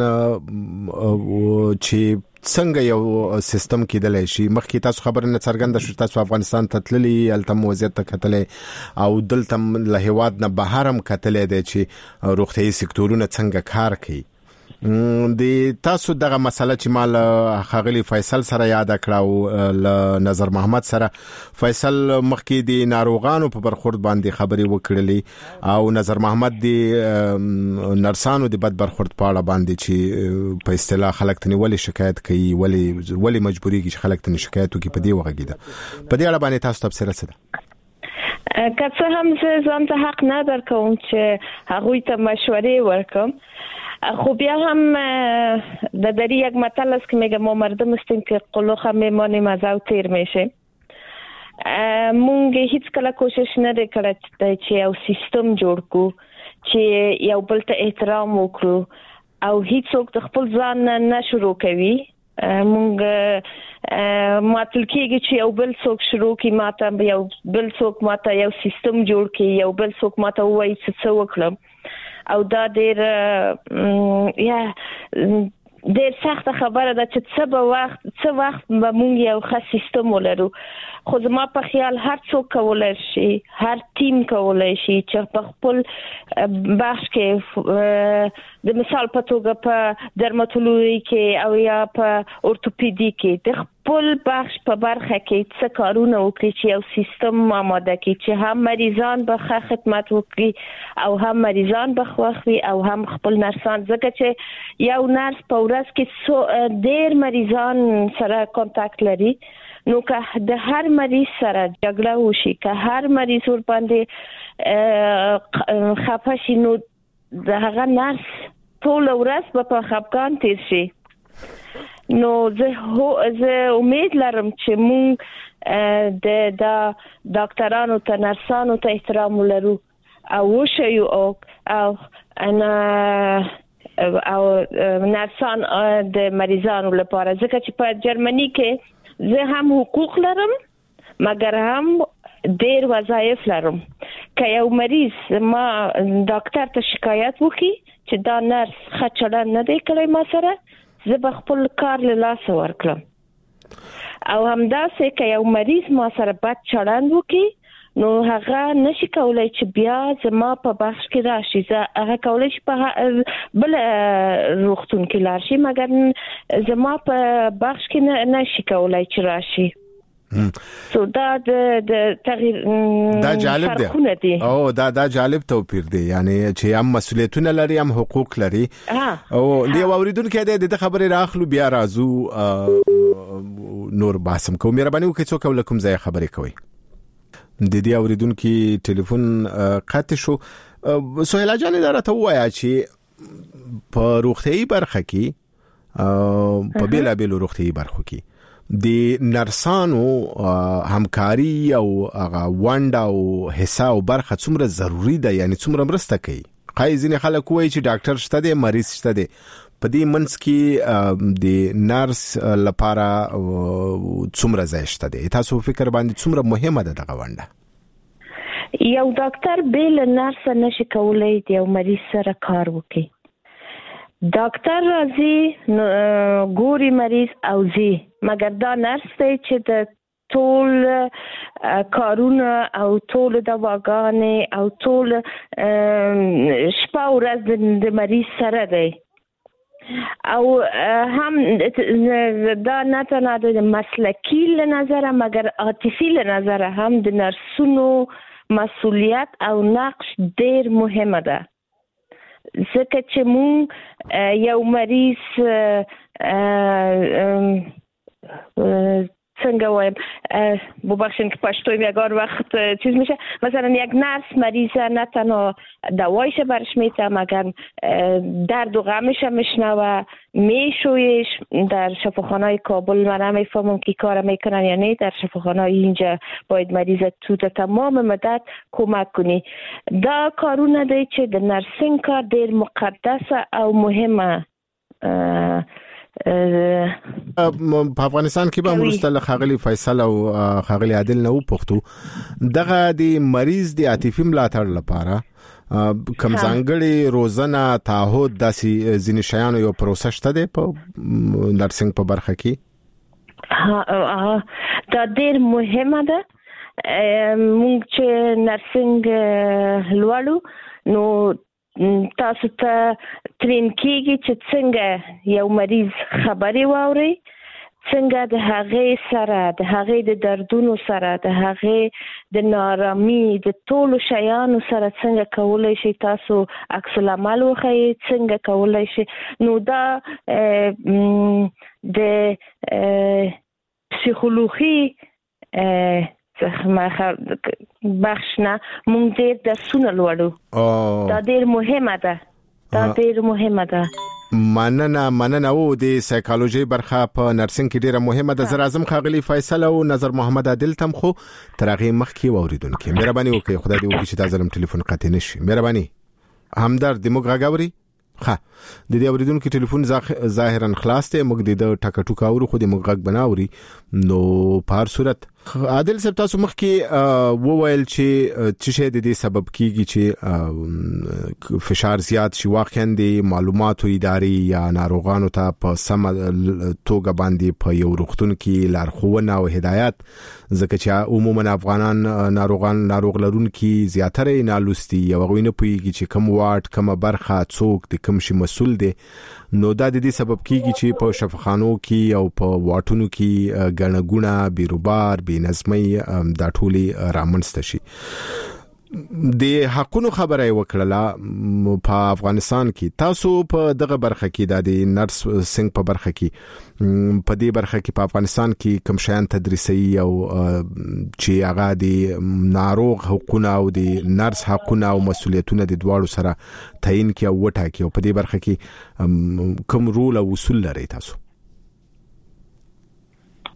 چې څنګه یو سیستم کېدلای شي مخکې تاسو خبره نه څرګنده شو تاسو افغانستان ته تللی التم وضعیت ته کتلې او دلته له هیواد نه بهر هم کتلې دي چې روغتي سکتورونه څنګه کار کوي د تاسو دغه مسله چې مال خاغلی فیصل سره یاد کړو ل نظر محمد سره فیصل مخکې د ناروغانو په برخورد باندې خبري وکړلې او نظر محمد د نرسانو د بد برخورد په اړه باندې چې په اصطلاح خلک ته ولې شکایت کوي ولې ولې مجبوري کې خلک ته شکایت کوي په دې وغږیده په دې اړه باندې تاسو تفسیر څه ده که څه هم زه ځان ته حق نه درکوم چې هغوی ته مشورې ورکم خب بیا هم در دری یک مطلب است که میگه ما مردم هستیم که قلوخ هم میمانیم از او تیر میشه مونږ هیڅ کله کوشش نه وکړو چې یو سیستم جوړ کړو چې یو بل ته احترام وکړو او هیڅوک د خپل ځان نه شروع کوي مونږ ماتل کېږي چې یو بل څوک شروع کوي ماته یو بل څوک ماته یو سیستم جوړ کړي یو بل څوک ماته وایي چې څه وکړم او دا ډېر یا ډېر سخت خبره ده چې څه به وخت څه وخت به مونږ یو ښه سیستم ولرو خو زما په خیال هر څوک کولی شي هر ټیم کولی شي چې په خپل بخش کې د مثال په توګه په درماتولوژي کې او یا په اورتوپیدي کې د خپل بخش په برخه کې څه کارونه وکړي چې یو سیستم آماده کړي چې هم مریضان به ښه خدمت وکړي او هم مریضان به خوښ وي او هم خپل نرسان ځکه چې یو نرس په ورځ کې ډېر مریضان سره کانټاکټ لري نو که د هر مریض سره جګړه وشي که هر مریض ور باندې خفه شي نو د هغه نرس ټول ورځ په خفګان تیر شي نو زه هو زه امید لرم چې مونږ د د ډاکټرانو ته نرسانو ته احترام ولرو او وشيو او او انا او نرسان د مریضانو لپاره ځکه چې په جرمني کې زه هم حقوق لرم مګر هم ډېر وظایف لرم. که یو مریض ما ډاکټر ته شکایت وکړي چې دا نرس ښه چلند نه دی کړی ما سره، زه به خپل کار له لاسه ورکړم. او همداسې که یو مریض ما سره بد چلند وکړي نو هغه نشي کولای چې بیا زما په بخش کې راشي. زه هغه کولای شي په بل روغتون کې لاړ شي مګر زما په بخش کې نشي کولای چې راشي. سو دا د تغییر دا جالب دی او دا دا جالب توپیر دی، یعنی چې هم مسؤلیتونه لري هم حقوق لري. او دی اوریدونکو د دې خبرې راخلو بیا راځو نور باسم کوم مهرباني وکړئ څوک ولکم ځای خبرې کوي. د دې اوریدونکو ټلیفون قطع شو. سهیلا جان دا راته وایا چې په روغتيایي برخه کې په بیلا بیل روغتيایي برخو کې د نرسانو همکاري او هغه ونډه او حصہ او برخه څومره ضروری ده، یعنی څومره مرسته کوي. قای ځینې خلک وایي چې ډاکټر شته دی مریض شته دی، په دې منځ کې د نرس لپاره څومره ځای شته دی؟ تاسو فکر باندې څومره مهمه ده دغه ونډه؟ یو ډاکټر بیل نرس نشي کولای د یو مریض سره کار وکړي. ډاکټر راځي ګوري مریض او زی مګر دا نرس دی چې د ټول کارونه او ټول دواګانې او ټول شپه ورځ د مریض سره دی. او هم دا نه تنها د مسلکی له نظره مګر عاطفي له نظره هم د نرسونو مسؤلیت او نقش ډیر مهمه ده. ځکه چې مونږ یو مریض څنګه وایم ببخشید که پشتوی میگار وقت چیز میشه، مثلا یک نرس مریض نه تنها دوایش برش میته مگر درد و غمش میشنوه میشویش. در شفاخانه کابل من نمیفهمم که کار میکنن یا نه، در شفاخانه اینجا باید مریض تو در تمام مدت کمک کنی. دا کارونه دی چې د نرسینګ کار ډیر مقدس او مهمه. په افغانستان کې به مرستل خاغلی فیصل او خاغلی عادل نو پښتو دغه د مریض د عاطفي ملاتړ لپاره کم ځانګړي روزنه تعهد داسې ځینې شیانو یو پروسه شته دی په نرسینګ په برخه کې؟ ها دا ډیر مهمه ده. مونږ چې نرسینګ لولو نو تاسو ته ترین کېږي چې څنګه یو مریض خبرې واوري، څنګه د هغې سره د هغې د دردونو سره د هغې د نارامي د ټولو شیانو سره څنګه کولای شي تاسو عکس العمل وښیئ، څنګه کولای شي. نو دا د پسیخولوژي بخش نه مونږ ډېر درسونه لولو. دا ډېر مهمه ده، دا ډېر مهمه ده. مننه مننه او د سایکالوژي برخه په نرسینګ کې ډیره مهمه ده. زه راځم خاغلی فیصل او نظر محمد عادل تم خو ترغه مخ کې ووریدونکو مهرباني وکړئ خدای دې وکړي چې دا ظلم ټلیفون قطع نشي. مهرباني همدرد د موږ غاوري ها د دې اوریدونکو ټلیفون ظاهرا خلاص ته موږ د ټکا ټوکا ورو خو د موږ غږ بناوري. نو په هر صورت عادل صاحب تاسو مخ کې وویل چې چې شه د دې سبب کیږي چې فشار زیات شي، واقعا د معلوماتو ادارې یا ناروغانو ته په سم توګه باندې په یو روغتون کې لارښوونه او هدایت، ځکه چې عموما افغانان ناروغان ناروغ لرونکي زیاتره نه لوستي یا غوینه پويږي چې کوم واټ کوم برخه څوک د کوم شي مسول دی. نو دا د دې سبب کیږي چې په شفاخانو کې او په واټونو کې غنګونه بیروبار بې نظمي دا ټولي رامنځته شي. د حقونو خبره وکړه په افغانستان کې. تاسو په دغه برخه کې د نرس سنگ په برخه کې په دې برخه کې په افغانستان کې کوم شیان تدریسي او چې هغه د ناروغ حقوقونه او د نرس حقوقونه او مسولیتونه د دواړو سره تعین کې او وټاکي او په دې برخه کې کوم رول او اصول لري تاسو؟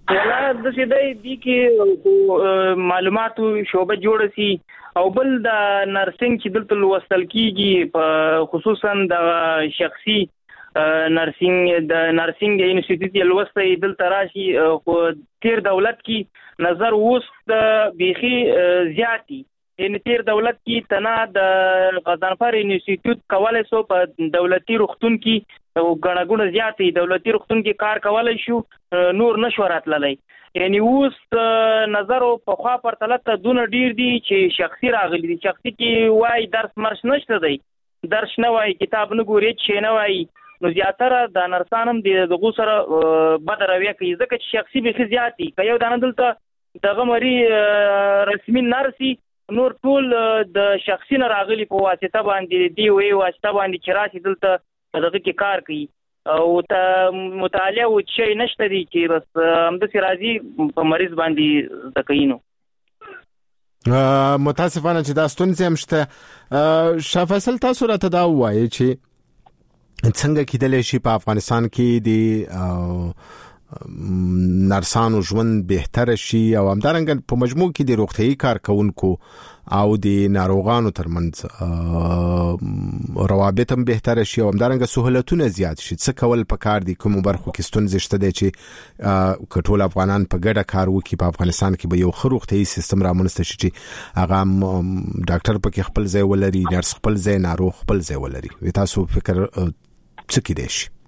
ولا د سیدای دي کې معلوماتو شوبه جوړ سي او بل د نرسنګ چې دلته لوستل کیږي په خصوصا د شخصي نرسنګ د نرسنګ انسټیټیوټ لوستي دلته راشي خو تیر دولت کې نظر اوس د بيخي زیاتی ان تیر دولت کې تنا د غضنفر انسټیټیوټ کولای سو په دولتي روغتون کې او غړغړ زیاتی دولتي روغتون کې کار کولای شو نور نشو راتللی یعنی اوس نظر په خوا پر تلته دون ډیر دي چې شخصي راغلي دي شخصي کې وای درس مرش نشته دی درس نه وای کتاب نه ګوري چې نه وای نو زیاتره د نرسانم د دغه سره بدروي کوي ځکه چې شخصي به زیاتی کوي دا نه دلته دغه مری رسمي نرسي نور ټول د شخصي نه راغلي په واسطه باندې دی وی واسطه باندې چې راشي دلته دغه کې کار کوي او ته مطالعه او شي نشته دي چې بس هم د سرازي په مریض باندې تکینو متاسفانه چې دا ستونزې هم شته شاه فیصل تاسو راته دا وایي چې څنګه کېدلی شي په افغانستان کې د نرسانو ژوند بهتر شي او همدارنګه په مجموع کې د روغتيایي کارکونکو او د ناروغانو ترمنځ روابط هم بهتر شي او همدارنګه سہولتونه زیات شي څه کول پکار دي کوم برخو کې ستونزې شته دي چې کټول افغانان په ګډه کار وکړي په افغانستان کې به یو ښه روغتيایي سیستم رامنځته شي چې هغه ډاکټر پکې خپل ځای ولري نرس خپل ځای ناروغ خپل ځای ولري تاسو فکر څه کې دي شي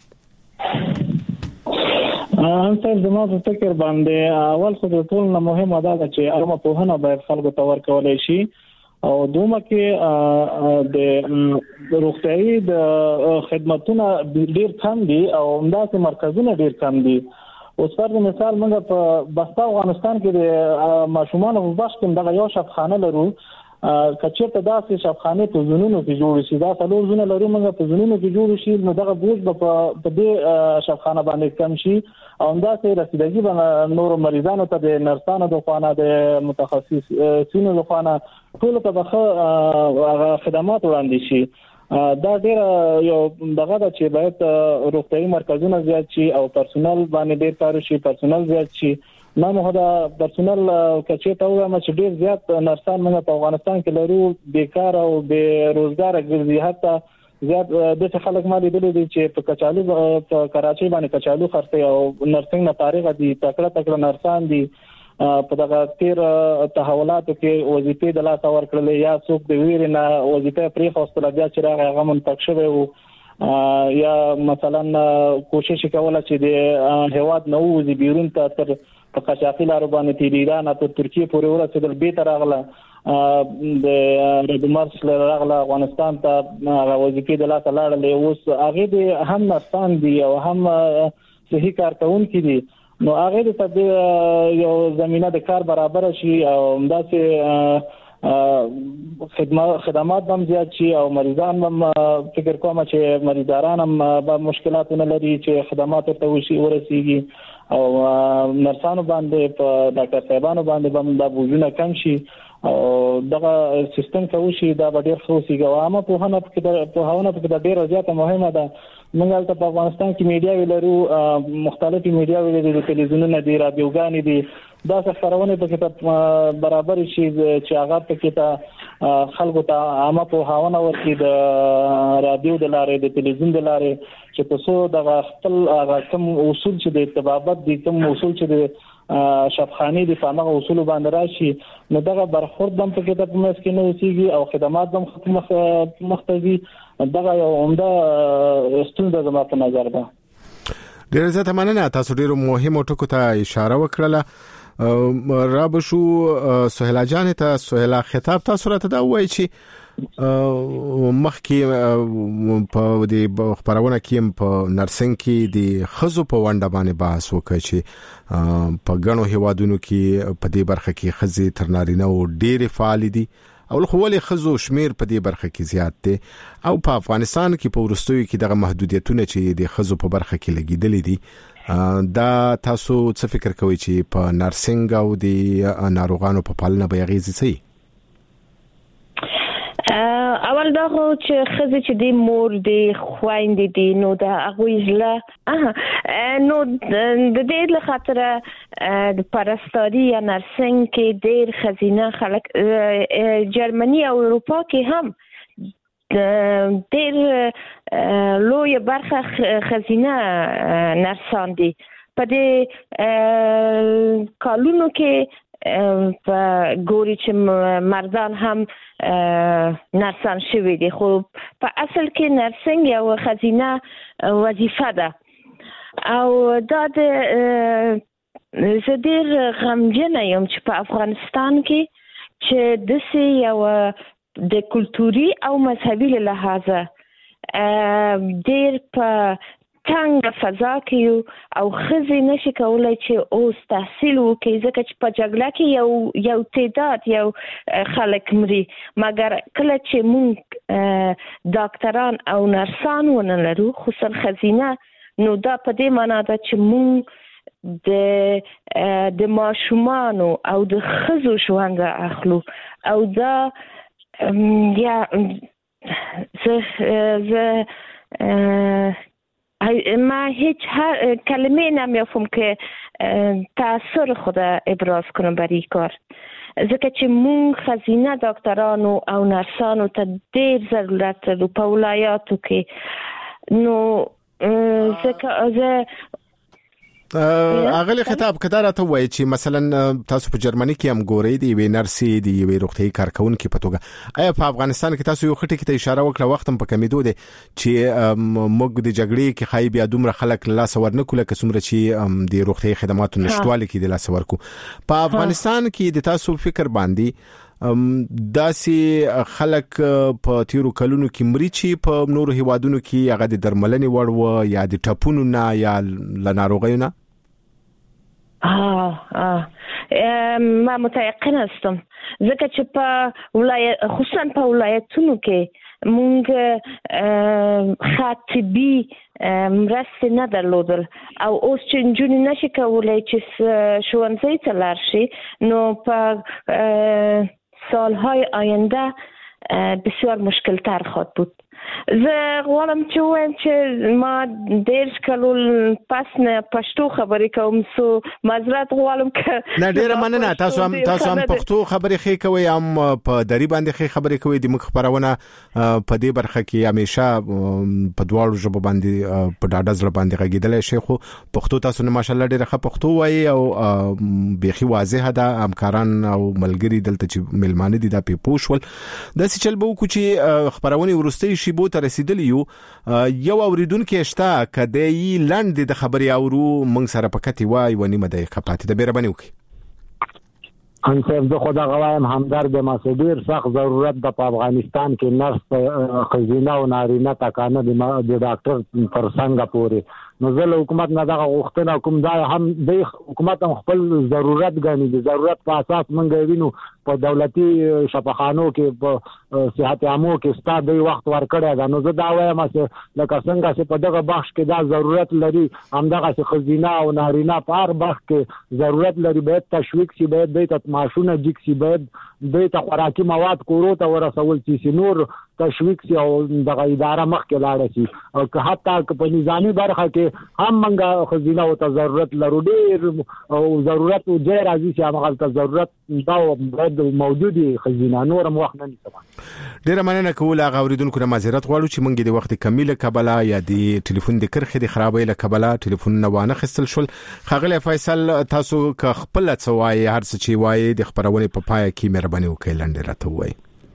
ان څه زموږ په فکر باندې اول خو د ټول نه مهمه ده چې عامه پوهنه باید خلکو ته ورکولای شي او دومره کې د روغتيایي د خدماتونه ډیر کم دي او همداسې مرکزونه ډیر کم دي اوس پر مثال موږ په بستا افغانستان کې د ماشومان په بخش کې دغه یو شفخانه لرو کچېته داسې شفخانه په زونونو کې جوړ شي دا څلور زونه لري موږ په زونونو کې جوړ شي نو دغه بوج په دې شفخانه باندې کم شي او همداسې رسیدګي به نور مریضانو ته د نرسانو د خوانه د متخصصینو د خوانه ټول ته به خدمات وړاندې شي دا ډیر یو دغه چې باید روغتيایي مرکزونه زیات شي او پرسونل باندې ډیر کار شي پرسونل زیات شي نه مهدا پرسونل کچې ته وایم چې ډیر زیات نرسان موږ په افغانستان کې لرو بیکار او بے روزګار ګرځي حتی زیات د خلک مالي دي چې په کچالو په کراچۍ باندې کچالو خرڅي او نرسنګ نه فارغ دي تکړه تکړه نرسان دي په دغه تیر تحولاتو کې وظیفې د لاس ورکړل یا څوک د ویری نه وظیفه پرې خوستل بیا چې راغی هغه منتخب شوی وو یا مثلا کوشش کوله چې د هواد نو وزي بیرون ته تر په قاچاقي لارو باندې تیر ایران ته ترکیه پورې ورسېدل به تر راغله د ردمرس راغله افغانستان ته وظیفې د لاس لاړلې اوس هغه د هم نستان دي او هم صحیح کارکونکي دي نو هغه ته یو زمينه د کار برابر شي او همداسې خدمات خدمات هم زیات شي او مریضان هم فکر کوم چې مریضان هم به مشکلات نه لري چې خدمات ته وشي ورسیږي او نرسانو باندې په ډاکټر صاحبانو باندې هم د بوجونه کم شي او دغه سیستم کوي چې دا ډېر خصوصي ګوامه په هغه په هغه په ډېر زیاته مهمه ده موږ ته په افغانستان کې میډیا ویلرو مختلفي میډیا ویلرو د تلویزیونونو دی رادیوګانې دي دا څه خبرونه په کې برابر شي چې هغه په کې ته خلکو ته عامه په هاونه ورکړي د رادیو د لارې د تلویزیون د لارې چې تاسو د خپل هغه کوم اصول چې د اتباعات دي کوم اصول چې د شفخاني د فامغه اصول باندې راشي نو دغه برخورد هم په کې ته مس کې نه وسیږي او خدمات هم مختزي دغه یو عمده ستونزه زما په نظر ده. ډیر زیاته مننه تاسو ډیرو مهمو ټکو ته اشاره وکړه را بشو سهیلا جان ته سهیلا خطاب تاسو راته دا وایي چې مخکې په دې خبرونه کې په نرسنګ کې د خزو په وانډه باندې بحث وکړي چې په غنو هوادونو کې په دې برخه کې خزي تر نارینه او ډېر فعال دي او خو ولې خزو شمیر په دې برخه کې زیات دي او په افغانستان کې په ورستوي کې دغه محدودیتونه چې د خزو په برخه کې لګیدلې دي دا تاسو څه فکر کوئ چې په نرسنګ او د ناروغانو په پالنه به غیزي سي اول دا خو چې خزه چې د مور د خويندې دي نو دا هغه ځله نو د دې له خاطر د پرستاري یا نرسنګ کې ډېر خزینه خلک جرمني او اروپا کې هم ډېر لوی برخه خزینه نرسان دي په دې کالونو کې په ګوري چې مردان هم نرسان شوي دي خو په اصل کې نرسنګ یو خزینه وظیفه ده او دا د زه ډېر غمجنه یم چې په افغانستان کې چې داسې یو د کلتوري او مذهبي لحاظه ډېر په څنګه فضا کې او خزي نشي کولای چې اوس تحصیل وکړي ځکه چې په جګړه کې یو یو تعداد یو خلک مري مګر کله چې مونږ ډاکټران او نرسان ونه لرو خصوصا خزینه نو دا په دې معنی ده چې مونږ د د ماشومانو او د خزو ژوند اخلو او دا یا زه زه ما هیچ کلمه نمیافم که تاثیر خود ابراز کنم بر این کار ځکه چې مونږ خزینه ډاکټرانو او نرسانو ته ډېر ضرورت لرو په ولایاتو کې نو ځکه زه اغلی خطاب کدا راته وای چې مثلا تاسو په جرمني کې هم ګورئ دی وی نرسي دی وی روغتي کارکونکو په توګه آیا په افغانستان کې تاسو یو خټه کې ته اشاره وکړه وخت هم په کمیدو دي چې موږ د جګړې کې خای بیا دومره خلک لاس ورنکول که څومره چې د روغتي خدماتو نشټوالي کې د لاس ورکو په افغانستان کې د تاسو فکر باندې داسي خلک په تیرو کلونو کې مري چې په نورو هیوادونو کې هغه د درملنې وړ و یا د ټپونو نه یا لناروغیو نه آه آه ما متيقنه هستم ځکه چې په ولایت خصوصا په ولایتونو کې مونږ خاطبي مرسته نه درلودل او اوس چې نجونې نشي کولای چې ښوونځي ته لاړ شي نو په سالهای آینده بسیار مشکل تر خواهد بود زه غواړم چې وایم چې ما ډېر کلول پس نه پښتو خبرې کوم سو معذرت غواړم که نه ډېر مننه تاسو هم تاسو هم پښتو خبرې خې کوي هم په دری باندې خې خبرې کوي د مخ خبرونه په دې برخه کې همیشه په دواړو ژبو باندې په ډاډه ځل باندې غږیدل شي خو پښتو تاسو نه ماشالله ډېر ښه پښتو وایي او بيخي واضح ده همکاران او ملګری دلته چې ملمانه دي دا په پوښول د سچل بو کو چې خبرونه ورستي شي بو تر رسیدلی یو یو اوریدونکو شته کده ی لند د خبري اورو موږ سره پکتی وای ونی مده خپاتې د بیره بنیو کی ان صاحب زه خدا غوایم همدرد مسودیر سخت ضرورت د افغانستان کې نرس خزینه او نارینه تکانه د ډاکټر پر څنګه پوري نو زه حکومت نه دغه غوښتنه کوم دا هم د حکومت هم خپل ضرورت غني د ضرورت په اساس مونږ وینو په دولتي شفاخانو کې په صحت عامو کې ستاسو د وخت ورکړی دا نو زه دا وایم چې لکه څنګه چې په دغه بخش کې دا ضرورت لري همدغه خزینه او نارینه په هر بخش کې ضرورت لري باید تشویق شي باید د ماشونه جک شي باید د خوراکي مواد کورو ته ورسول شي نور تشویق شي او دغه اداره مخ کې لاړ شي او که حتی په نظامی برخه کې هم منګه خزینه او ضرورت لرو ډیر او ضرورت او ډیر راځي چې هغه ضرورت دا موجودي خزینه نور وخت نه نشته ډیر مننه کوله غوړیدونکو نه معذرت غواړو چې مونږ د وخت کمیله کبلا یا د ټلیفون د کرخې د خرابې له کبلا ټلیفون نه وانه خستل شول خغله فیصل تاسو که خپل څوای هر څه چې وای د خبرونه په پای کې مهرباني وکړئ لاندې راته وای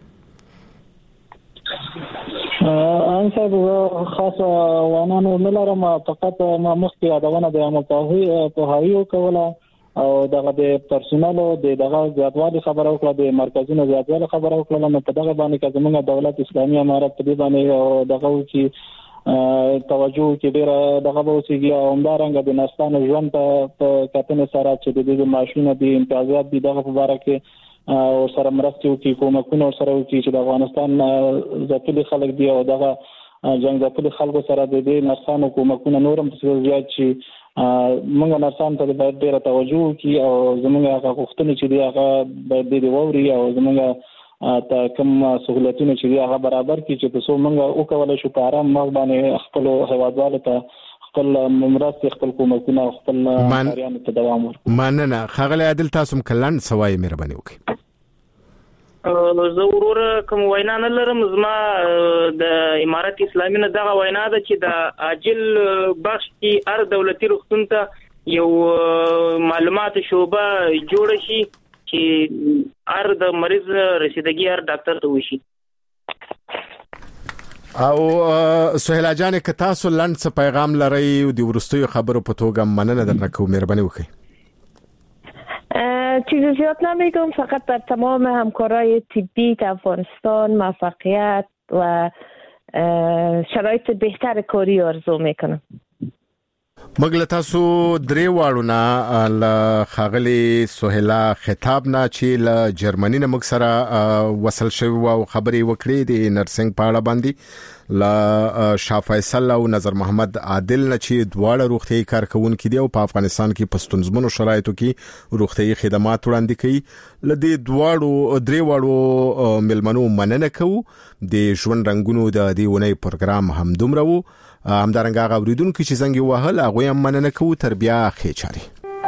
ان صاحب خاص وانانو ملرم فقط ما مخکې یادونه د متوهي په هایو کوله او دغه د پرسونل او دغه زیاتوالي خبرو کړه د مرکزونو زیاتوالي خبرو کړه نو په دغه باندې چې موږ دولت اسلامي امارت په دې باندې دغه چې توجه کې ډیر دغه وسیږي او همدارنګه د نستانو ژوند په کتنې سره چې د دې ماشینه د امتیازات دي دغه په اړه کې او سره مرستې وکړي کومکونه سره وکړي چې د افغانستان ځکه خلک دی او دغه جنگ ځکه خلکو سره د دې نستانو کومکونه نورم څه زیات شي موږ نرسان ته باید ډیره توجه وکړي او زموږ هغه غوښتنې چې دی هغه باید د ووري او زموږ ته کوم سہولتونه چې هغه برابر کړي چې تاسو موږ وکولای شو په آرام مخ باندې خپل هوادوالو ته خپل مرسته خپل کومکونه خپل کاریانو ته دوام ورکړي. مننه ښاغلی عادل، تاسو مکلن سوای مهرباني وکړئ. زه ورور کوم وینا نه لرم، زما د امارت اسلامي نه دغه وینا ده چې د عاجل بخش کې هر دولتي روغتون ته یو معلومات شعبه جوړ شي چې هر د مریض رسیدګي هر ډاکټر ته وشي. او سهیلا جان که تاسو لاند څه پیغام لرئ او د ورستیو خبرو په توګه مننه درنه کوم، مهرباني وکړئ. چیز زیاد نمیگم، فقط بر تمام همکارای طبی در افغانستان موفقیت و شرایط بهتر کاری آرزو میکنم. مګل تاسو درې واړو نه ل خاغلی سهیلا خطاب نه چې ل جرمني نه مخ سره وصل شوی او خبري وکړي د نرسنګ په اړه باندې ل شاه فیصل او نظر محمد عادل نه چې دواړه روغتي کارکونکو دي او په افغانستان کې پښتونزمنو شرایطو کې روغتي خدمات وړاندې کوي. ل دې دواړو درې واړو ملمنو مننه کوو. د ژوند رنگونو د دې ونې پروګرام هم دومره وو، همدارنګه غوړیدونکو چې څنګه وهل هغه هم مننه کوو. تر بیا خېچاري.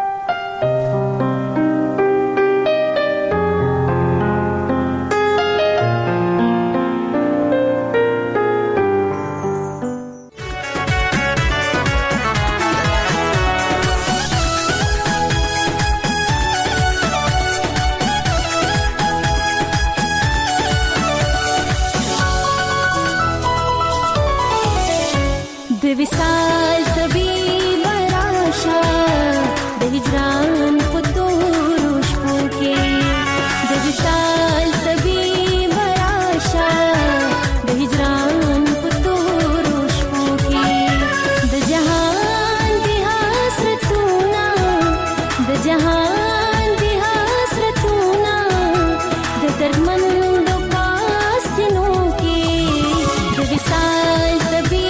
विशाल तभी बराशा दे हिजरान पुतुरुष पुके दे विशाल तभी बराशा दे हिजरान पुतुरुष पुके द जहान दी हसरतुना द जहान दी हसरतुना द दर्दमंद पासिनों के द विशाल तभी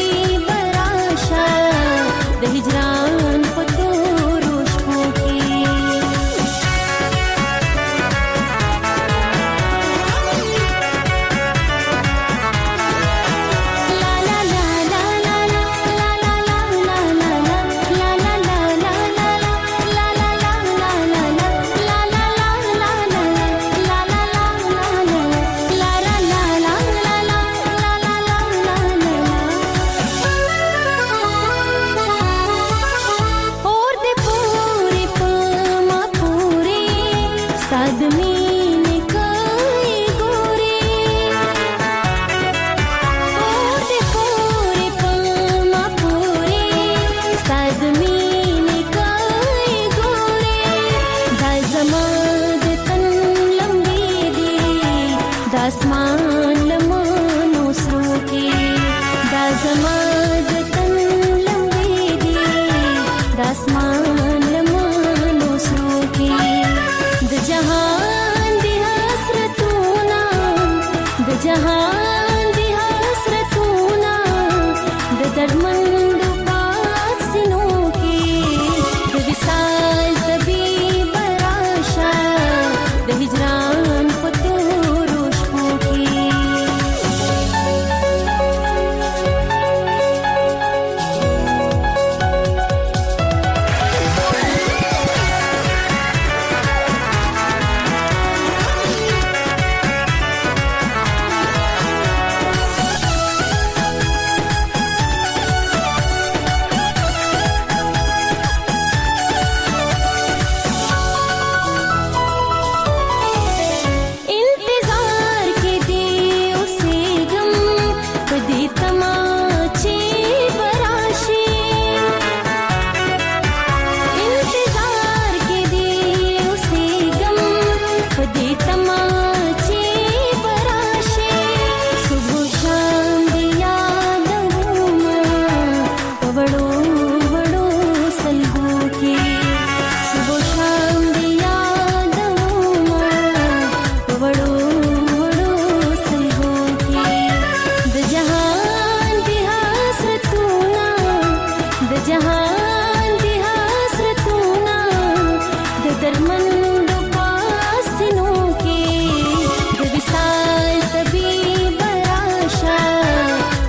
د هجران په تورو شپو کې لا لا لا لا لا لا لا لا لا لا لا لا لا لا لا لا لا لا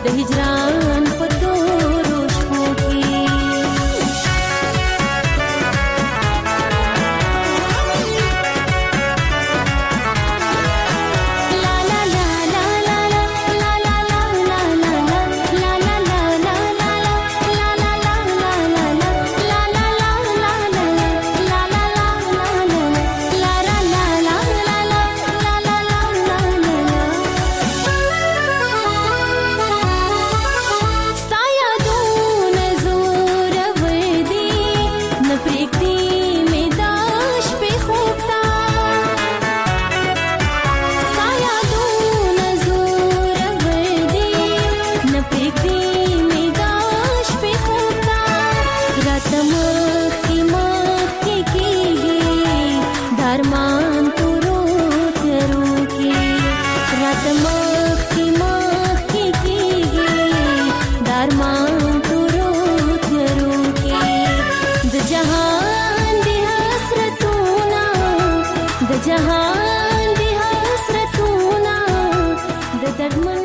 هجران په تورو شپو کې जहां दी हसरतूना द दर्द